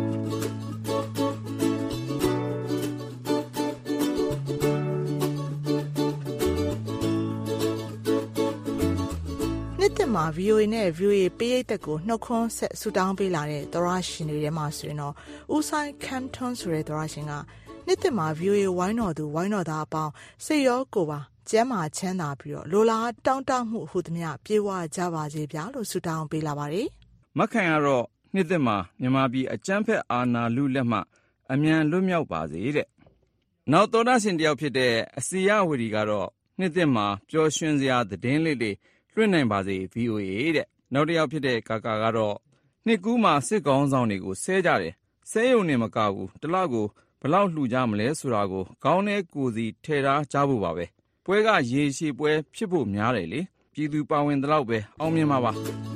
တစ်မှာ ဗီအိုအေ နဲ့ ဗီအိုအေ ပေးရိတ်သက်ကိုနှုတ်ခွန်းဆက်ဆူတောင်းပေးလာတဲ့သောရရှင်တွေထဲမှာဆိုရင်တော့ဦးဆိုင်ခမ်ထွန်းဆိုတဲ့သောရရှင်ကနှစ်တစ်မှာ ဗီအိုအေ ဝိုင်းတော်သူဝိုင်းတော်သားအပေါင်းစိတ်ရောကိုယ်ပါကျမ်းမာချမ်းသာပြီးတော့လိုလားတောင်းတမှုဟူသမျှပြေဝကြပါစေဗျာလို့ဆူတောင်းပေးလာပါတယ်။မက်ခိုင်ကတော့နှစ်တစ်မှာမြန်မာပြည်အကျန်းဖက်အာဏာလူလက်မှအမြန်လွတ်မြောက်ပါစေတဲ့။နောက်သောရရှင်တယောက်ဖြစ်တဲ့အစီယဝရီကတော့နှစ်တစ်မှာပျော်ရွှင်စရာသတင်းလေးလေးလွှင့်နိုင်ပါစေ ဗီအိုအေ တဲ့နောက်တစ်ယောက်ဖြစ်တဲ့ကာကာကတော့နှစ်ကူးမှာစစ်ကောင်းဆောင်တွေကိုဆဲကြတယ်ဆဲယုံနေမကဘူးတလောက်ကိုဘလောက်လှူကြမလဲဆိုတာကိုခေါင်းထဲကိုယ်စီထဲထားကြဖို့ပါပဲပွဲကရေရှည်ပွဲဖြစ်ဖို့များတယ်လေပြည်သူပါဝင်တလောက်ပဲအောင်မြင်ပါပါ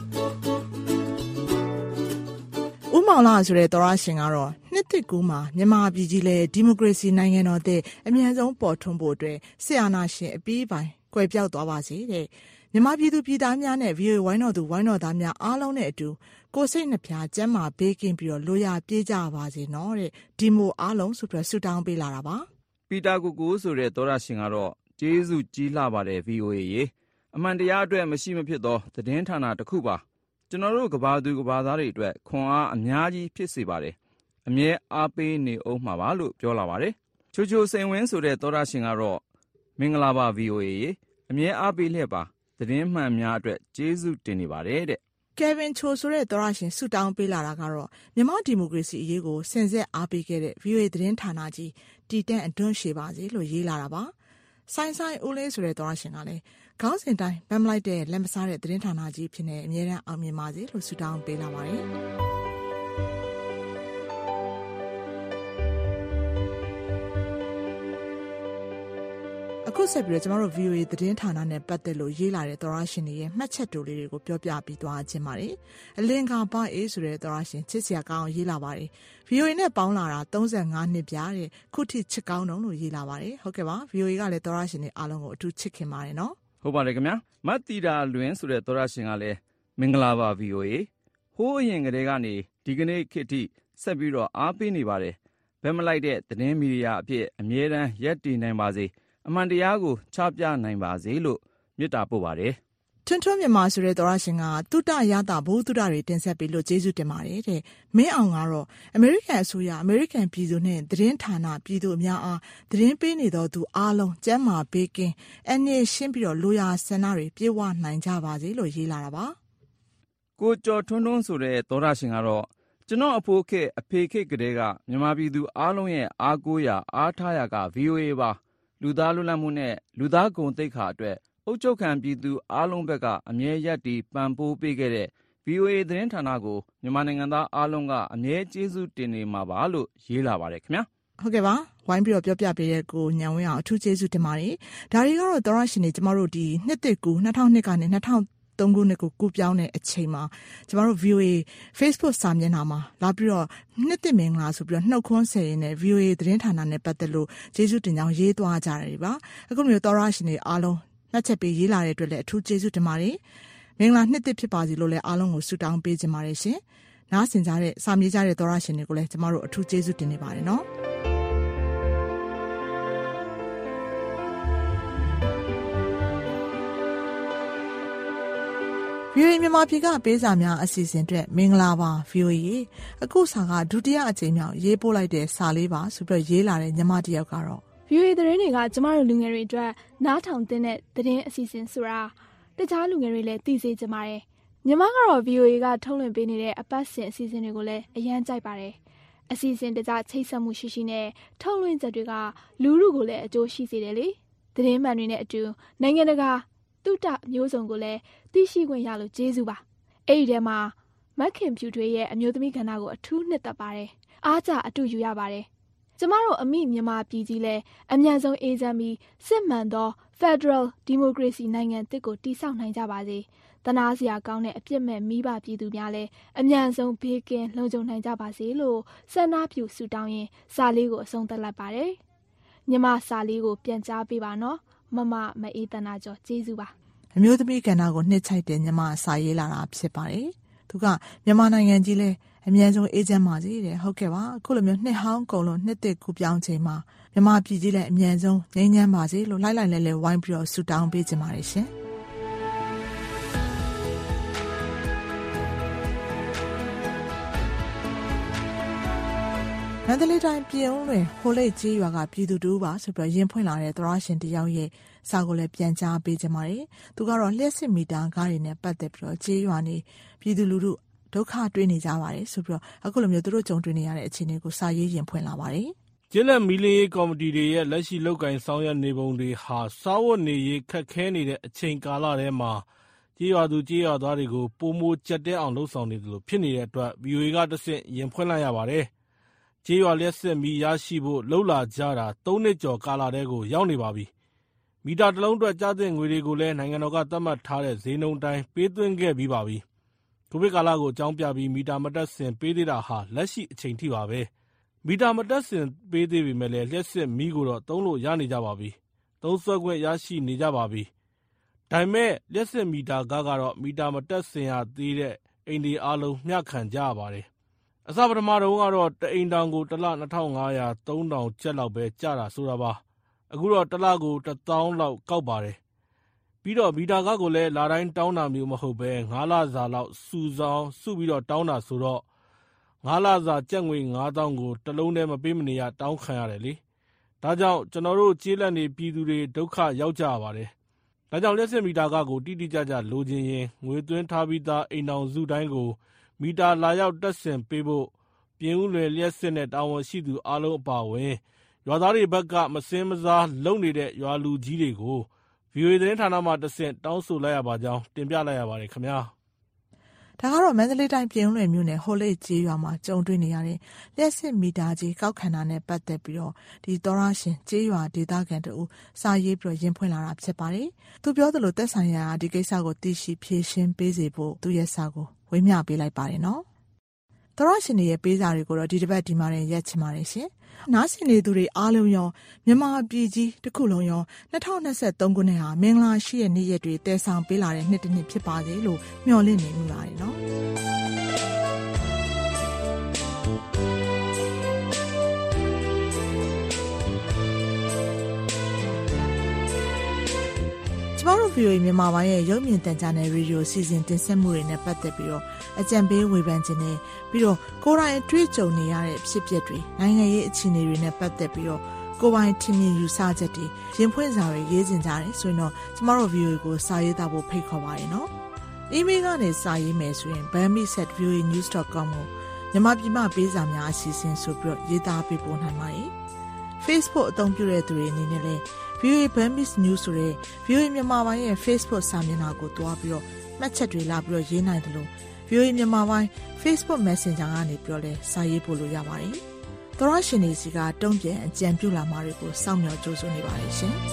ဦးမောင်လာဆိုတဲ့သောရရှင်ကတော့နှစ်တစ်ကူးမှာမြန်မာပြည်ကြီးလဲဒီမိုကရေစီနိုင်ငံတော်တဲ့အမြန်ဆုံးပေါ်ထွန်းဖို့အတွက်ဆရာနာရှင်အပြီးပိုင်းကွယ်ပြောက်သွားပါစေတဲ့မြန်မာပြည်သူပြည်သားများနဲ့ ဗီအိုအေ ဝိုင်းတော်သူဝိုင်းတော်သားများအားလုံးနဲ့အတူကိုယ်စိတ်နှပြကျန်းမာဘေးကင်းပြီးတော့လိုရာပြေးကြပါစေနော်တဲ့ဒီမိုအားလုံးဆိုပြီးဆူတောင်းပေးလာတာပါပီတာကိုကိုဆိုတဲ့သောရရှင်ကတော့ကျေးဇူးကြီးလှပါတယ် ဗီအိုအေ ရေအမှန်တရားအတွက်မရှိမဖြစ်သောသတင်းဌာနတစ်ခုပါကျွန်တော်တို့ကဘာသူကဘာသားတွေအတွက်ခွန်အားအများကြီးဖြစ်စေပါတယ်အမြဲအားပေးနေအောင်မှာပါလို့ပြောလာပါတယ်ချိုချိုစိန်ဝင်းဆိုတဲ့သောရရှင်ကတော့မင်္ဂလာပါ ဗီအိုအေ ရေအမြဲအားပေးလျက်ပါသတင်းမှန်များအတွက်ကျေးဇူးတင်နေပါတယ်တဲ့ကယ်ဗင်ချိုဆိုတဲ့သောရရှင်ဆူတောင်းပေးလာတာကတော့မြန်မာဒီမိုကရေစီအရေးကိုစင်ဆက်အားပေးခဲ့တဲ့ ဗီအိုအေ သတင်းဌာနကြီးတည်တံ့အတွန်းရှည်ပါစေလို့ရေးလာတာပါဆိုင်ဆိုင်ဦးလေးဆိုတဲ့သောရရှင်ကလည်းခေါင်းစဉ်တိုင်းဗမ်းမလိုက်တဲ့လက်မစားတဲ့သတင်းဌာနကြီးဖြစ်နေအမြဲတမ်းအောင်မြင်ပါစေလို့ဆူတောင်းပေးလာပါတယ်အခုဆက်ပြီးတော့ကျမတို့ ဗီအိုအေ သတင်းဌာနနဲ့ပတ်သက်လို့ရေးလာတဲ့သောရရှင်တွေရဲ့မှတ်ချက်တိုလေးတွေကိုပြောပြပြီးသွားခြင်းပါတယ်။အလင်္ကာပါအေးဆိုတဲ့သောရရှင်ချစ်စရာကောင်းရေးလာပါတယ်။ ဗီအိုအေ နဲ့ပေါင်းလာတာသုံးဆယ့်ငါးနှစ်ပြတဲ့ခုထိချစ်ကောင်းတုံးလို့ရေးလာပါတယ်။ဟုတ်ကဲ့ပါ ဗီအိုအေ ကလည်းသောရရှင်တွေအားလုံးကိုအထူးချစ်ခင်ပါတယ်နော်။ဟုတ်ပါတယ်ခင်ဗျာ။မတ်တီတာလွင်ဆိုတဲ့သောရရှင်ကလည်းမင်္ဂလာပါ ဗီအိုအေ။ဟိုးအရင်ကတည်းကနေဒီကနေ့ခေတ်ထိဆက်ပြီးတော့အားပေးနေပါတယ်။ဘယ်မလိုက်တဲ့သတင်းမီဒီယာအဖြစ်အမြဲတမ်းရပ်တည်နိုင်ပါစေ။အမှန်တရားကိုချပြနိုင်ပါစေလို့မေတ္တာပို့ပါတယ်ထွန်းထွန်းမြန်မာဆိုတဲ့သောရရှင်ကတုတရတာဘုသူတတွေတင်ဆက်ပြီးလို့ကျေးဇူးတင်ပါတယ်တဲ့မင်းအောင်ကတော့အမေရိကန်အစိုးရအမေရိကန်ပြည်သူနဲ့သတင်းဌာနပြည်သူအများအားသတင်းပေးနေတော်သူအားလုံးကျန်းမာဘေးကင်းအနည်းရှင်းပြီးတော့လိုရာဆန္ဒတွေပြေဝနိုင်ကြပါစေလို့ရေးလာတာပါကိုကျော်ထွန်းထွန်းဆိုတဲ့သောရရှင်ကတော့ကျွန်တော်အဖိုးခေအဖေခေကလေးကမြန်မာပြည်သူအားလုံးရဲ့အားကိုးရာအားထားရာက ဗီအိုအေ ပါလူသားလွတ်လပ်မှုနဲ့လူသားဂုဏ်သိက္ခာအတွက်အုပ်ချုပ်ခံပြည်သူအားလုံးဘက်ကအမြဲရပ်တည်ပံ့ပိုးပေးခဲ့တဲ့ ဗီအိုအေ သတင်းဌာနကိုမြန်မာနိုင်ငံသားအားလုံးကအမြဲကျေးဇူးတင်နေမှာပါလို့ရေးလာပါတယ်ခင်ဗျာဟုတ်ကဲ့ပါဝိုင်းပြီးတော့ပြောပြပေးတဲ့ကိုညံဝင်းအောင်အထူးကျေးဇူးတင်ပါတယ်ဒါတွေကတော့သောရရှင်တွေကျမတို့ဒီနှစ်သစ်ကူနှစ်ထောင်နှစ်ကနေနှစ်ထောင်သုံးခုနှစ်ကိုကူးပြောင်းတဲ့အချိန်မှာကျမတို့ ဗီအိုအေ Facebook စာမျက်နှာမှာလာပြီးတော့နှစ်သစ်မင်္ဂလာဆိုပြီးတော့နှုတ်ခွန်းဆက်ရင်းနဲ့ ဗီအိုအေ သတင်းဌာနနဲ့ပတ်သက်လို့ကျေးဇူးတင်ကြောင်းရေးသွားကြတယ်ပါအခုမျိုးသောရရှင်တွေအားလုံးနှက်ချက်ပေးရေးလာတဲ့အတွက်လည်းအထူးကျေးဇူးတင်ပါတယ်မင်္ဂလာနှစ်သစ်ဖြစ်ပါစေလို့လည်းအားလုံးကိုဆုတောင်းပေးကြပါတယ်ရှင်နားဆင်ကြတဲ့စာမြေကြတဲ့သောရရှင်တွေကိုလည်းကျမတို့အထူးကျေးဇူးတင်နေပါတယ်နော်ဗီအိုအေမြန်မာပြည်ကပေးစာများအစီအစဉ်အတွက်မင်္ဂလာပါ ဗီအိုအေအခုစာကဒုတိယအကြိမ်မြောက်ရေးပို့လိုက်တဲ့စာလေးပါဆိုပြီးရေးလာတဲ့ညီမတယောက်ကတော့ဗီအိုအေသတင်းတွေကကျမတို့လူငယ်တွေအတွက်နားထောင်တဲ့သတင်းအစီအစဉ်ဆိုတာတခြားလူငယ်တွေလည်းသိစေချင်ပါတယ်ညီမကတော့ ဗီအိုအေကထုတ်လွှင့်ပေးနေတဲ့အပတ်စဉ်အစီအစဉ်တွေကိုလည်းအရန်ကြိုက်ပါတယ်အစီအစဉ်တခြားချိတ်ဆက်မှုရှိရှိနဲ့ထုတ်လွှင့်ချက်တွေကလူလူကိုလည်းအကျိုးရှိစေတယ်လေသတင်းမှန်တွေနဲ့အတူနိုင်ငံတကာတုတမျိုးစုံကိုလည်းသိရှိခွင့်ရလို့ကျေးဇူးပါအဲ့ဒီထဲမှာမက်ခင်ဖြူထွေးရဲ့အမျိုးသမီးကဏ္ဍကိုအထူးနှစ်သက်ပါတယ်အားကြအတူယူရပါတယ်ကျမတို့အမိမြန်မာပြည်ကြီးလည်းအမြန်ဆုံးအေးချမ်းပြီးစစ်မှန်သော Federal Democracy နိုင်ငံတစ်ကိုတည်ဆောက်နိုင်ကြပါစေတနာစရာကောင်းတဲ့အပြစ်မဲ့မိဘပြည်သူများလည်းအမြန်ဆုံးဘေးကင်းလုံခြုံနိုင်ကြပါစေလို့ဆန္ဒပြုဆုတောင်းရင်းစာလေးကိုအဆုံးသတ်လိုက်ပါတယ်ညီမစာလေးကိုပြန်ကြားပေးပါနော်မမမအေးတနာကျော်ကျေးဇူးပါအမျိုးသမီးကဏ္ဍကိုနှစ်ချိုက်တဲ့ညီမစာရေးလာတာဖြစ်ပါတယ်သူကမြန်မာနိုင်ငံကြီးလဲအမြန်ဆုံးအေးချမ်းပါစေတဲ့ဟုတ်ကဲ့ပါအခုလိုမျိုးနှစ်ဟောင်းကုန်လို့နှစ်သစ်ကူပြောင်းချိန်မှာမြန်မာပြည်ကြီးလဲအမြန်ဆုံးငြိမ်းချမ်းပါစေလို့လိုက်လိုက်လဲလဲဝိုင်းပြီးတော့ဆုတောင်းပေးကြပါတယ်ရှင်မန္တလေးတိုင်းပြည်ဦးလွင်ဟိုလိတ်ကြီးရွာကပြည်သူတူပါဆိုပြီးရင်ဖွင့်လာတဲ့သရရှင်တယောက်ရဲ့စာကိုလည်းပြန်ကြားပေးကြပါတယ်သူကတော့လျှက်စစ်မီတာကားတွေနဲ့ပတ်သက်ပြီးတော့ကြီးရွာနေပြည်သူလူထုဒုက္ခတွေ့နေကြပါတယ်ဆိုပြီးတော့အခုလိုမျိုးသူတို့ကြုံတွေ့နေရတဲ့အခြေအနေကိုစာရေးရင်ဖွင့်လာပါတယ်ကျင်းလက်မီလီရေးကော်မတီတွေရဲ့လက်ရှိလုပ်ကိုင်ဆောင်ရွက်နေပုံတွေဟာစားဝတ်နေရေးခက်ခဲနေတဲ့အချိန်ကာလထဲမှာကြီးရွာသူကြီးရွာသားတွေကိုပုံမိုကြက်တဲအောင်လှုပ်ဆောင်နေတယ်လို့ဖြစ်နေတဲ့အတွက် ဗီအိုအေ ကတဆင့်ရင်ဖွင့်လိုက်ရပါတယ်ကြေးရွာလျှက်စစ်မီရရှိဖို့လှုပ်လာကြတာသုံးနှစ်ကျော်ကာလတဲကိုရောက်နေပါပြီမီတာတစ်လုံးအတွက်ကြားတဲ့ငွေတွေကိုလည်းနိုင်ငံတော်ကသတ်မှတ်ထားတဲ့ဈေးနှုန်းတိုင်းပေးသွင်းခဲ့ပြီးပါပြီကိုဗစ်ကာလကိုအကြောင်းပြပြီးမီတာမတက်စင်ပေးသေးတာဟာလက်ရှိအချိန်ထိပါပဲမီတာမတက်စင်ပေးသေးပေမဲ့လည်းလျှက်စစ်မီကိုတော့သုံးလို့ရနေကြပါပြီသုံးစွဲခွင့်ရရှိနေကြပါပြီဒါပေမဲ့လျှက်စစ်မီတာကားကတော့မီတာမတက်စင်ရသေးတဲ့အိမ်ဒီအားလုံးမျှခံကြရပါတယ်အစပထမတုန်းကတော့တအိမ်တောင်ကိုတစ်လနှစ်ထောင်ငါးရာသုံးထောင်ကျပ်လောက်ပဲကျတာဆိုတာပါအခုတော့တစ်လကိုတစ်သောင်းလောက်ကောက်ပါတယ်ပြီးတော့မီတာကားကိုလည်းလာတိုင်းတောင်းတာမျိုးမဟုတ်ပဲငါးလစာလောက်စုဆောင်စုပြီးတော့တောင်းတာဆိုတော့ငါးလစာကျပ်ငွေငါးသောင်းကိုတစ်လုံးတည်းမပေးမနေရတောင်းခံရတယ်လေဒါကြောင့်ကျွန်တော်တို့ကျေးလက်နေပြည်သူတွေဒုက္ခရောက်ကြရပါတယ်ဒါကြောင့်လျှက်စစ်မီတာကားကိုတိတိကျကျလိုချင်ရင်ငွေသွင်းထားပြီးသားအိမ်တောင်စုတိုင်းကိုမီတာလာရောက်တက်ဆင်ပေးဖို့ပြင်ဦးလွယ်လျှက်စစ်နဲ့တာဝန်ရှိသူအားလုံးအပါအဝင်ရွာသားတွေဘက်ကမစင်းမစားလုံနေတဲ့ရွာလူကြီးတွေကို ဗီအိုအေ သတင်းဌာနမှတဆင့်တောင်းဆိုလိုက်ရပါကြောင်းတင်ပြလိုက်ရပါတယ်ခင်ဗျာဒါကတော့မန္တလေးတိုင်းပြင်ဦးလွင်မြို့နယ်ဟိုလိတ်ကြီးရွာမှာကြုံတွေ့နေရတဲ့လျှက်စစ်မီတာကြီးကောက်ခံတာနဲ့ပတ်သက်ပြီးတော့ဒီသောရရှင်ကြီးရွာဒေသခံတို့စာရေးပြီးတော့ရင်ဖွင့်လာတာဖြစ်ပါတယ်သူပြောသလိုသက်ဆိုင်ရာဒီကိစ္စကိုသိရှိဖြေရှင်းပေးစေဖို့သူရဲ့စာကိုဝေမျှပေးလိုက်ပါတယ်နော်သောရရှင်ရဲ့ပေးစာတွေကိုတော့ဒီတစ်ပတ်ဒီမှာရင်ရက်ချင်ပါတယ်ရှင်နားဆင်နေသူတွေအားလုံးရောမြန်မာပြည်ကြီးတစ်ခုလုံးရောနှစ်ထောင်နှစ်ဆယ်သုံးခုနှစ်ဟာမင်္ဂလာရှိတဲ့နေ့ရက်တွေတည်ဆောင်ပေးလာတဲ့နှစ်တစ်နှစ်ဖြစ်ပါစေလို့မျှော်လင့်နေမိပါတယ်နော်ကျမတို့ ဗီအိုအေ မြန်မာပိုင်းရဲ့ရုပ်မြင်သံကြားနယ်ရေဒီယိုစီစဉ်တင်ဆက်မှုတွေနဲ့ပတ်သက်ပြီးတော့အကြံပေးဝေဖန်ခြင်းနဲ့ပြီးတော့ကိုယ်တိုင်အတွေ့အကြုံနေရတဲ့ဖြစ်ပျက်တွေနိုင်ငံရေးအခြေအနေတွေနဲ့ပတ်သက်ပြီးတော့ကိုယ်ပိုင်ထင်မြင်ယူဆချက်တွေရင်ဖွင့်စာတွေရေးတင်ကြတယ်ဆိုရင်တော့ကျမတို့ ဗီအိုအေ ကိုစာရေးသားဖို့ဖိတ်ခေါ်ပါတယ်နော်။ email ကနေစာရေးမယ်ဆိုရင် bami at v o a news dot com ကိုမြန်မာပြည်မှာပေးစာများအစီအစဉ်ဆိုပြီးတော့ရေးသားပေးပို့နိုင်ပါတယ်။ Facebook အသုံးပြုတဲ့သူတွေအနေနဲ့လည်းဗွီအိုအေ Burmese News ဆိုတဲ့ ဗွီအိုအေ မြန်မာပိုင်းရဲ့ Facebook စာမျက်နှာကိုတွားပြီးတော့မှတ်ချက်တွေလာပြီးတော့ရေးနိုင်တယ်လို့ ဗွီအိုအေ မြန်မာပိုင်း Facebook Messenger ကနေပြီးတော့လဲစာရေးပို့လို့ရပါတယ်။သောရရှင်တွေစီကတုံ့ပြန်အကြံပြုလာမှာတွေကိုစောင့်မျှော်ကြိုးစွနေပါတယ်ရှင်။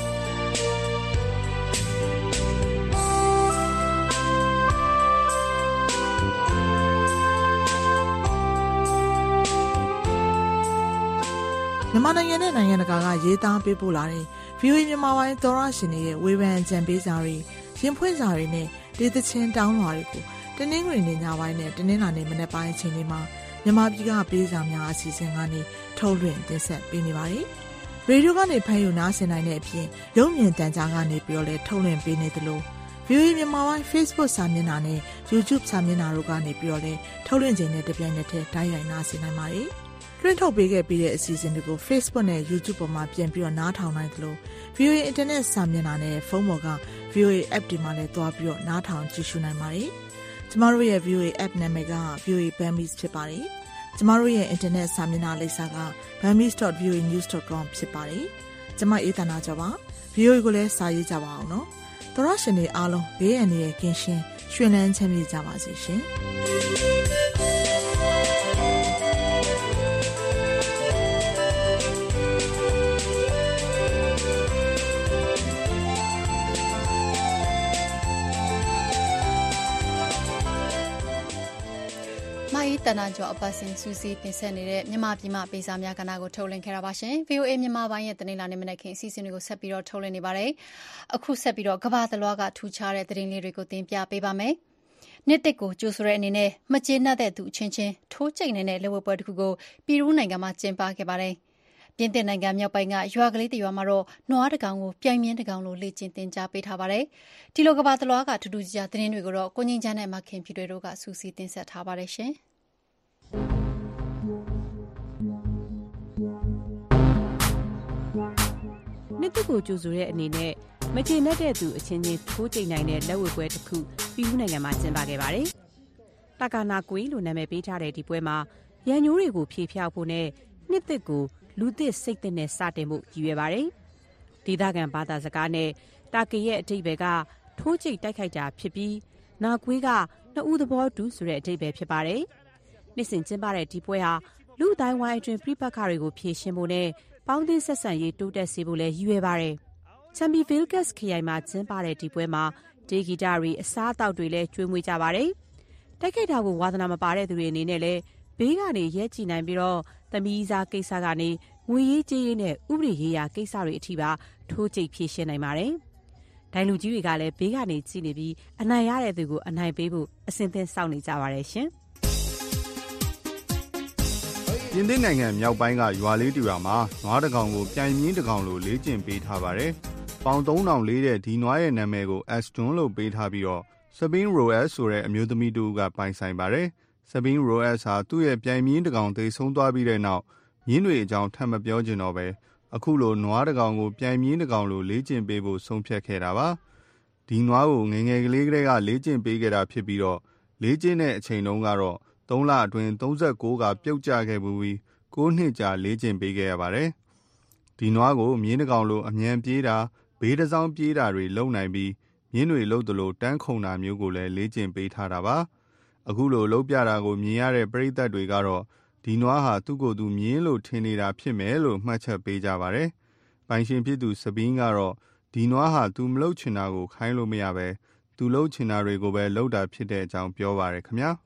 မြန်မာနိုင်ငံနဲ့နိုင်ငံတကာကရေးသားပေးပို့လာတဲ့ ဗွီအိုအေ မြန်မာပိုင်းသောရရှင်တွေရဲ့ဝေဖန်အကြံပေးစာတွေရင်ဖွင့်စာတွေနဲ့ဒေသချင်းတောင်းလွှာတွေကိုတနင်္ဂနွေနေ့ညပိုင်းနဲ့တနင်္လာနေ့မနက်ပိုင်းအချိန်တွေမှာမြန်မာပြည်ကပေးစာများအစီအစဉ်ကနေထုတ်လွှင့်တင်ဆက်ပေးနေပါတယ်။ရေဒီယိုကနေဖမ်းယူနားဆင်နိုင်တဲ့အပြင်ရုပ်မြင်သံကြားကနေပြီးတော့လည်းထုတ်လွှင့်ပေးနေသလို ဗွီအိုအေ မြန်မာပိုင်း Facebook စာမျက်နှာနဲ့ YouTube စာမျက်နှာတို့ကနေပြီးတော့လည်းထုတ်လွှင့်ခြင်းနဲ့တပြိုင်နက်တည်းတိုက်ရိုက်နားဆင်နိုင်ပါတယ်။လွှင့်ထုတ်ပေးခဲ့ပြီးတဲ့အစီအစဉ်တွေကို Facebook နဲ့ YouTube ပေါ်မှာပြန်ပြီးတော့နားထောင်နိုင်သလို ဗွီအိုအေ Internet စာမျက်နှာနဲ့ဖုန်းပေါ်က ဗွီအိုအေ App တွေမှာလည်းတွားပြီးတော့နားထောင်ကြည့်ရှုနိုင်ပါတယ်။ကျမတို့ရဲ့ ဗွီအိုအေ App နာမည်က ဗွီအိုအေ Burmese ဖြစ်ပါတယ်။ကျမတို့ရဲ့ Internet စာမျက်နှာလိပ်စာက burmese dot v o a news dot com ဖြစ်ပါတယ်။ကျမအေးသနာကျော်ပါ။ ဗွီအိုအေကိုလည်းစာရေးကြပါအောင်နော်။သောရရှင်တွေအားလုံးဘေးအန္တရာယ်ကင်းရှင်းရွှင်လန်းချမ်းမြေ့ကြပါစေရှင်။တနာကျော်အပတ်စဉ်စူးစီးတင်ဆက်နေတဲ့မြန်မာပြည်မှာပေးစာများကဏ္ဍကိုထုတ်လွှင့်ခဲ့တာပါရှင်။ ဗွီအိုအေ မြန်မာပိုင်းရဲ့သတင်းလာနေမနေ့ခင်အစီအစဉ်တွေကိုဆက်ပြီးတော့ထုတ်လွှင့်နေပါတယ်။အခုဆက်ပြီးတော့ကမ္ဘာသလွှားကထူခြားတဲ့သတင်းလေးတွေကိုတင်ပြပေးပါမယ်။နှစ်တစ်ကိုကြိုဆိုတဲ့အနေနဲ့မကျေနပ်တဲ့သူအချင်းချင်းထိုးကျိတ်နေတဲ့လက်ဝဲပွဲတစ်ခုကိုပြည်ရူးနိုင်ငံမှာကျင်းပခဲ့ပါတယ်။ပြင်သစ်နိုင်ငံမြောက်ပိုင်းကရွာကလေးတစ်ရွာမှာတော့နွားတစ်ကောင်ကိုပြိုင်မြင်းတစ်ကောင်လိုလေ့ကျင့်သင်ကြားပေးထားပါတယ်။ဒီလိုကမ္ဘာသလွှားကထူးထူးခြားခြားသတင်းတွေကိုတော့ကိုငင်းချမ်းနဲ့မခင်ဖြူတွေတို့ကစူးစီးတင်ဆက်ထားပါတယ်ရှင်။နှစ်တစ်ကိုကြိုဆိုတဲ့အနေနဲ့မကျေနပ်တဲ့သူအချင်းချင်းထိုးကျိတ်နိုင်တဲ့လက်ဝဲပွဲတစ်ခုပြည်ဦးနိုင်ငံမှာကျင်းပခဲ့ပါတယ်။တာကာနာကွေလို့နာမည်ပေးထားတဲ့ဒီပွဲမှာရန်ညိုးတွေကိုဖြေဖျောက်ဖို့နဲ့နှစ်တစ်ကိုလူသစ်စိတ်သစ်နဲ့စတင်ဖို့ရည်ရွယ်ပါတယ်။ဒေသခံဘာသာစကားနဲ့တာကေရဲ့အဓိပ္ပာယ်ကထိုးကျိတ်တိုက်ခိုက်တာဖြစ်ပြီးနာကွေးကနှစ်ဦးသဘောတူဆိုတဲ့အဓိပ္ပာယ်ဖြစ်ပါတယ်။နှစ်စဉ်ကျင်းပတဲ့ဒီပွဲဟာလူအတိုင်းဝိုင်းအတွင်းပြိပက္ခတွေကိုဖြေရှင်းဖို့နဲ့ပေါင်းသင်းဆက်ဆံရေးတိုးတက်စေဖို့လည်းရည်ရွယ်ပါတယ်။ချမ်ပီဗီလ်ကတ်ခရိုင်မှာကျင်းပတဲ့ဒီပွဲမှာဒေဂီတာတွေအစားအသောက်တွေလည်းကျွေးမွေးကြပါတယ်။တိုက်ခိုက်တာကိုဝါသနာမပါတဲ့သူတွေအနေနဲ့လည်းဘေးကနေရက်ကြည့်နိုင်ပြီးတော့သမီးစားကိစ္စကနေငွေရေးကြေးရေးနဲ့ဥပဒေရေးရာကိစ္စတွေအထိပါထိုးကျိတ်ဖြေရှင်းနိုင်ပါတယ်။ဒိုင်လူကြီးတွေကလည်းဘေးကနေကြည့်နေပြီးအနိုင်ရတဲ့သူကိုအနိုင်ပေးဖို့အစဉ်သင်းစောင့်နေကြပါတယ်ရှင်။ပြင်သစ်နိုင်ငံမြောက်ပိုင်းကရွာလေးတစ်ရွာမှာနွားတစ်ကောင်ကိုပြိုင်မြင်းတစ်ကောင်လိုလေ့ကျင့်ပေးထားပါတယ်။ပေါင်သုံးထောင်လေးတဲ့ဒီနွားရဲ့နာမည်ကို Aston လို့ပေးထားပြီးတော့ Sabine Roas ဆိုတဲ့အမျိုးသမီးတူကပိုင်ဆိုင်ပါတယ်။ Sabine Roas ဟာသူ့ရဲ့ပြိုင်မြင်းတစ်ကောင်သေဆုံးသွားပြီးတဲ့နောက်မြင်းတွေအကြောင်းထပ်မပြောချင်တော့ပဲအခုလိုနွားတစ်ကောင်ကိုပြိုင်မြင်းတစ်ကောင်လိုလေ့ကျင့်ပေးဖို့ဆုံးဖြတ်ခဲ့တာပါ။ဒီနွားကိုငယ်ငယ်ကလေးကလေးကလေ့ကျင့်ပေးခဲ့တာဖြစ်ပြီးတော့လေ့ကျင့်တဲ့အချိန်တုန်းကတော့သုံးလအတွင်းသုံးကိုကပြုတ်ကျခဲ့ပြီးကိုးနှစ်ကြာလေ့ကျင့်ပေးခဲ့ရပါတယ်။ဒီနွားကိုမြင်းတစ်ကောင်လိုအမြန်ပြေးတာဘေးတစ်စောင်းပြေးတာတွေလုပ်နိုင်ပြီးမြင်းတွေလှုပ်သလိုတန်းခုန်တာမျိုးကိုလည်းလေ့ကျင့်ပေးထားတာပါ။အခုလိုလှုပ်ပြတာကိုမြင်ရတဲ့ပရိသတ်တွေကတော့ဒီနွားဟာသူ့ကိုယ်သူမြင်းလိုထင်နေတာဖြစ်မယ်လို့မှတ်ချက်ပေးကြပါတယ်။ပိုင်ရှင်ဖြစ်သူစပင်းကတော့ဒီနွားဟာသူမလှုပ်ချင်တာကိုခိုင်းလို့မရပဲသူလှုပ်ချင်တာတွေကိုပဲလှုပ်တာဖြစ်တဲ့အကြောင်းပြောပါတယ်ခင်ဗျာ။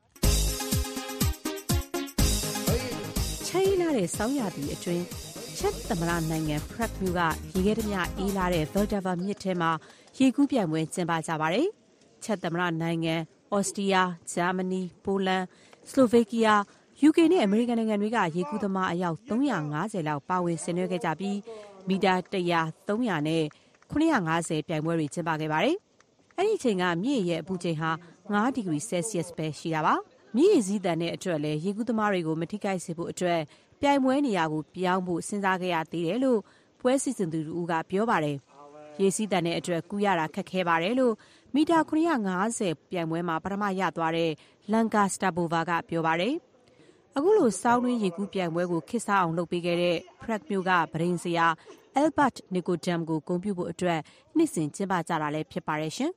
ချဲလာတဲ့ဆောင်းရာသီအတွင်းချက်သမရနိုင်ငံဖရက်မြို့ကရေခဲတမျှအေးလာတဲ့ Valdava မြစ်ထဲမှာရေကူးပြိုင်ပွဲကျင်းပကြပါတယ်။ချက်သမရနိုင်ငံဩစတြီးယား၊ဂျာမနီ၊ပိုလန်၊စလိုဗေးကီးယား၊ ယူကေနဲ့အမေရိကန်နိုင်ငံတွေကရေကူးသမားအယောက်သုံးရာငါးဆယ်လောက်ပါဝင်ဆင်နွှဲခဲ့ကြပြီးမီတာတစ်ရာ၊သုံးရာနဲ့ခုနှစ်ရာငါးဆယ်ပြိုင်ပွဲတွေကျင်းပခဲ့ပါတယ်။အဲ့ဒီအချိန်ကမြစ်ရဲ့အပူချိန်ဟာငါးဒီဂရီဆဲလ်စီယပ်ပဲရှိတာပါ။မြစ်ရေစီးတန်တဲ့အတွက်လည်းရေကူးသမားတွေကိုမထိခိုက်စေဖို့အတွက်ပြိုင်ပွဲနေရာကိုပြောင်းဖို့စဉ်းစားခဲ့ရသေးတယ်လို့ပွဲစီစဉ်သူတို့ကပြောပါတယ်။ရေစီးတန်တဲ့အတွက်ကူးရတာခက်ခဲပါတယ်လို့မီတာခုနှစ်ရာငါးဆယ်ပြိုင်ပွဲမှာပထမရသွားတဲ့လန်ကာစတာဘိုဗာကပြောပါတယ်။ အခုလိုစောင်းတွင်းရေကူးပြိုင်ပွဲကိုခေတ်စားအောင်လုပ်ပေးခဲ့တဲ့ Prague မြို့ကပရိန်စရာ Albert Nicodem ကိုဂုဏ်ပြုဖို့အတွက်နှစ်စဉ်ကျင်းပကြတာလည်းဖြစ်ပါတယ်ရှင်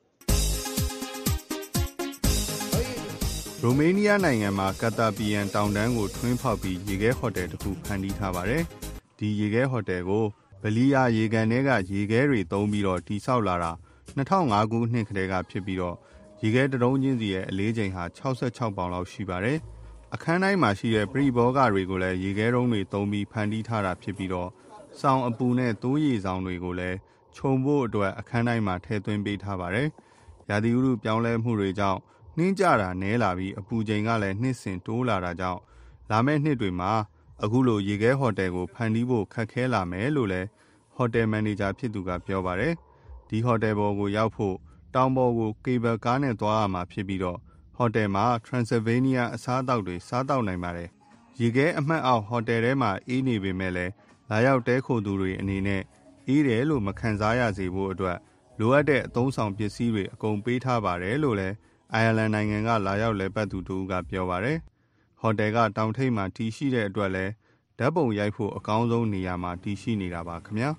ရိုမေးနီးယားနိုင်ငံမှာကာတာပီယန်တောင်တန်းကိုထွင်းဖောက်ပြီးရေခဲဟိုတယ်တစ်ခုဖန်တီးထားပါတယ်။ဒီရေခဲဟိုတယ်ကိုဗလီယာရေကန်ထဲကရေခဲတွေသုံးပြီးတော့တိစောက်လာတာ၂၀၀၅ခုနှစ်ကတည်းကဖြစ်ပြီးတော့ရေခဲတလုံးချင်းစီရဲ့အလေးချိန်ဟာ၆၆ပေါင်လောက်ရှိပါတယ်။အခန်းတိုင်းမှာရှိတဲ့ပရိဘောဂတွေကိုလည်းရေခဲတုံးတွေသုံးပြီးဖန်တီးထားတာဖြစ်ပြီးတော့စောင်အပူနဲ့သိုးရေဆောင်တွေကိုလည်းခြုံဖို့အတွက်အခန်းတိုင်းမှာထည့်သွင်းပေးထားပါတယ်။ရာသီဥတုပြောင်းလဲမှုတွေကြောင့်နှင်းကြတာနည်းလာပြီးအပူချိန်ကလည်းနှစ်စဉ်တိုးလာတာကြောင့်လာမယ့်နှစ်တွေမှာအခုလိုရေခဲဟိုတယ်ကိုဖန်တီးဖို့ခက်ခဲလာမယ်လို့လည်းဟိုတယ်မန်နေဂျာဖြစ်သူကပြောပါတယ်။ဒီဟိုတယ်ပေါ်ကိုရောက်ဖို့တောင်ပေါ်ကိုကေဘယ်ကားနဲ့သွားရမှာဖြစ်ပြီးတော့ဟိုတယ်မှာ Transylvania အစားအသောက်တွေစားတောက်နိုင်ပါတယ်။ရေခဲအမှတ်အောက်ဟိုတယ်ထဲမှာအေးနေပေမဲ့လည်းလာရောက်တဲခိုသူတွေအနေနဲ့အေးတယ်လို့မခံစားရစေဖို့အတွက်လိုအပ်တဲ့အသုံးဆောင်ပစ္စည်းတွေအကုန်ပေးထားပါတယ်လို့လည်းအိုင်ယာလန်နိုင်ငံကလာရောက်လည်ပတ်သူတူကပြောပါတယ်။ဟိုတယ်ကတောင်ထိပ်မှာတည်ရှိတဲ့အတွက်လည်းဓာတ်ပုံရိုက်ဖို့အကောင်းဆုံးနေရာမှာတည်ရှိနေတာပါခင်ဗျာ။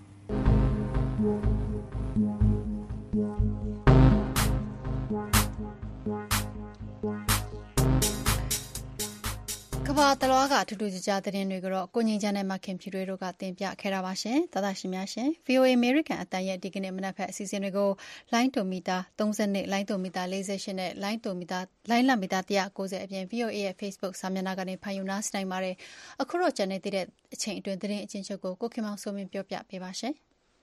ကဘာတလွားကထူးထူးခြားခြားသတင်းတွေကိုတော့ကိုငင်းချမ်းနဲ့မခင်ဖြူတွေတို့ကတင်ပြခဲ့တာပါရှင်။သာသာရှင်များရှင် ဗီအိုအေ American အတန်ရဲ့ဒီကနေ့မနက်ဖက်အစီအစဉ်တွေကိုလိုင်းတိုမီတာသုံး၂လိုင်းတိုမီတာ၄၈နဲ့လိုင်းတိုမီတာလိုင်းလမီတာ၁၉၀အပြင် ဗီအိုအေ ရဲ့ Facebook စာမျက်နှာကနေဖန်ယူနာစနိုင်ပါတယ်။အခုတော့ကျန်နေသေးတဲ့အချိန်အတွင်းသတင်းအချင်းချုပ်ကိုကိုခင်မောင်စိုးမင်းပြောပြပေးပါရှင်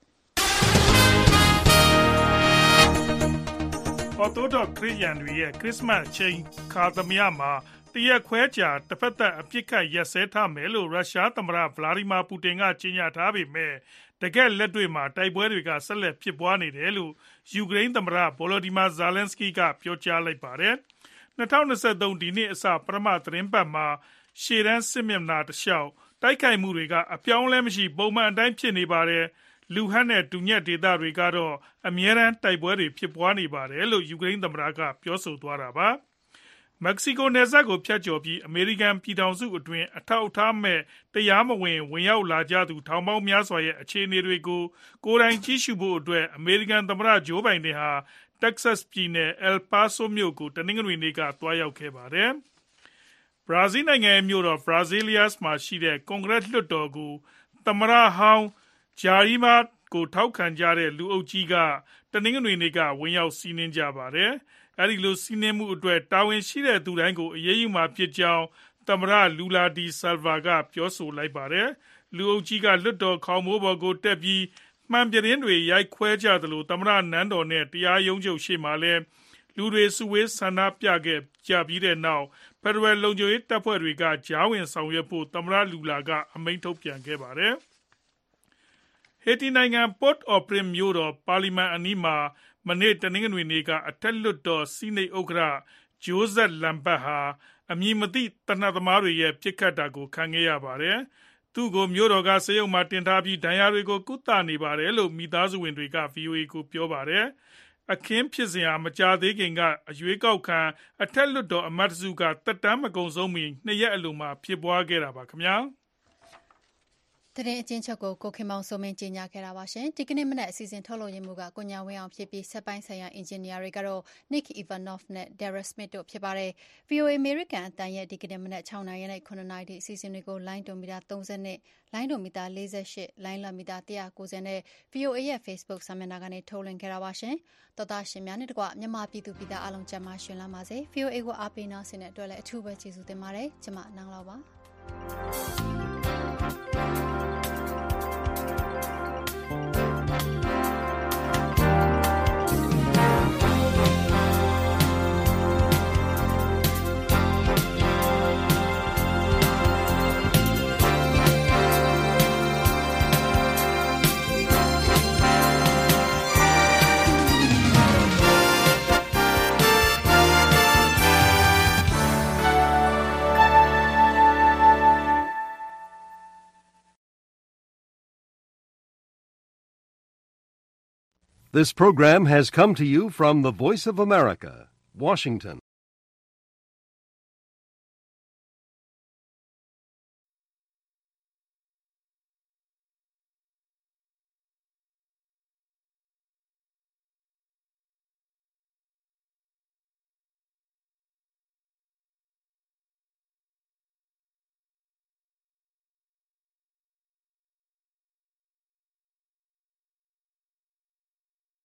။ Orthodox ခရစ်ယာန်တွေရဲ့ခရစ်စမတ်ချိန်ခါသမယမှာတရက်ခွဲကြာတစ်ဖက်သက်အပြစ်ခတ်ရက်စဲထားမယ်လို့ရုရှားသမ္မတဗလာဒီမာပူတင်ကကြေညာထားပေမဲ့တကယ်လက်တွေ့မှာတိုက်ပွဲတွေကဆက်လက်ဖြစ်ပွားနေတယ်လို့ယူကရိန်းသမ္မတဗိုလိုဒီမာဇာလန်စကီကပြောကြားလိုက်ပါတယ်။၂၀၂၃ဒီနှစ်အစပထမသတင်းပတ်မှာရှေ့တန်းစစ်မျက်နှာတစ်လျှောက်တိုက်ခိုက်မှုတွေကအပြောင်းလဲမရှိပုံမှန်အတိုင်းဖြစ်နေပါတယ်။လူဟန်နဲ့ဒူညက်ဒေသတွေကတော့အမြဲတမ်းတိုက်ပွဲတွေဖြစ်ပွားနေပါတယ်လို့ယူကရိန်းသမ္မတကပြောဆိုသွားတာပါ။မက္ကဆီကိုနယ်စပ်ကိုဖြတ်ကျော်ပြီးအမေရိကန်ပြည်ထောင်စုအတွင်းအထောက်အထားမဲ့တရားမဝင်ဝင်ရောက်လာကြသူထောင်ပေါင်းများစွာရဲ့အခြေအနေတွေကိုကိုယ်တိုင်ကြည့်ရှုဖို့အတွက်အမေရိကန်သမ္မတဂျိုးဘိုင်ဒန်ဟာတက်ဆတ်ပြည်နယ်အယ်ပါဆိုမြို့ကိုတနင်္ဂနွေနေ့ကသွားရောက်ခဲ့ပါတယ်။ဘရာဇီးနိုင်ငံရဲ့မြို့တော်ဘရာဇီးလီးယားမှာရှိတဲ့ကွန်ဂရက်လွှတ်တော်ကိုသမ္မတဟောင်းဂျာရီမာကိုထောက်ခံကြတဲ့လူအုပ်ကြီးကတနင်္ဂနွေနေ့ကဝင်ရောက်စီးနင်းကြပါတယ်။အဲဒီလိုစီးနင်းမှုအတွက်တာဝန်ရှိတဲ့သူတိုင်းကိုအရေးယူမှာဖြစ်ကြောင်းသမ္မတလူလာဒီဆာလ်ဗာကပြောဆိုလိုက်ပါတယ်။လူအုပ်ကြီးကလွတ်တော်ခေါင်မိုးပေါ်ကိုတက်ပြီးမှန်ပြတင်းတွေရိုက်ခွဲကြသလိုသမ္မတနန်းတော်နဲ့တရားရုံးချုပ်ရှေ့မှာလည်းလူတွေစုဝေးဆန္ဒပြခဲ့ကြပြီးတဲ့နောက်ဖက်ဒရယ်လုံခြုံရေးတပ်ဖွဲ့တွေကကြားဝင်ဆောင်ရွက်ဖို့သမ္မတလူလာကအမိန့်ထုတ်ပြန်ခဲ့ပါတယ်။ဟေတီနိုင်ငံ Port au Prince မြို့တော်ပါလီမန်အနီးမှာမနေ့တနင်္ဂနွေနေ့ကအထက်လွှတ်တော်စီနိတ်ဥက္ကဋ္ဌဂျိုးဇက်လမ်ဘတ်ဟာအမည်မသိသေနတ်သမားတွေရဲ့ပစ်ခတ်တာကိုခံခဲ့ရပါတယ်။သူ့ကိုမြို့တော်ကဆေးရုံမှာတင်ထားပြီးဒဏ်ရာတွေကိုကုသနေပါတယ်လို့မိသားစုဝင်တွေက ဗွီအိုအေကိုပြောပါတယ်။အခင်းဖြစ်စဉ်ဟာမကြာသေးခင်ကအရွေးကောက်ခံအထက်လွှတ်တော်အမတ်တစုကသက်တမ်းမကုန်ဆုံးမီနှစ်ရက်အလိုမှာဖြစ်ပွားခဲ့တာပါခင်ဗျာ။သတင်းအချင်းချုပ်ကိုကိုခင်မောင်စိုးမင်းကြီးညာခဲ့တာပါရှင်ဒီကနေ့မနက်အစီအစဉ်ထုတ်လွှင့်ရမှုကကိုညာဝင်းအောင်ဖြစ်ပြီးဆက်ပိုင်းဆိုင်ရာအင်ဂျင်နီယာတွေကတော့ Nick Ivanov နဲ့ Derek Smith တို့ဖြစ်ပါတယ် ဗီအိုအေ American အတန်ရဲ့ဒီကနေ့မနက်၆နာရီနဲ့၇နာရီထိအစီအစဉ်တွေကိုလိုင်းတိုမီတာ၃၂လိုင်းတိုမီတာ၄၈လိုင်းလမီတာ၁၉၀နဲ့ ဗီအိုအေ ရဲ့ Facebook စာမျက်နှာကနေထုတ်လွှင့်ခဲ့တာပါရှင်တော်သားရှင်များနဲ့တကွမြန်မာပြည်သူပြည်သားအားလုံးကျန်းမာရှင်လန်းပါစေ ဗီအိုအေ ကိုအားပေးနာဆင်တဲ့အတွက်လည်းအထူးပဲကျေးဇူးတင်ပါတယ်ကျွန်မနန်းလောက်ပါ This program has come to you from the Voice of America, Washington.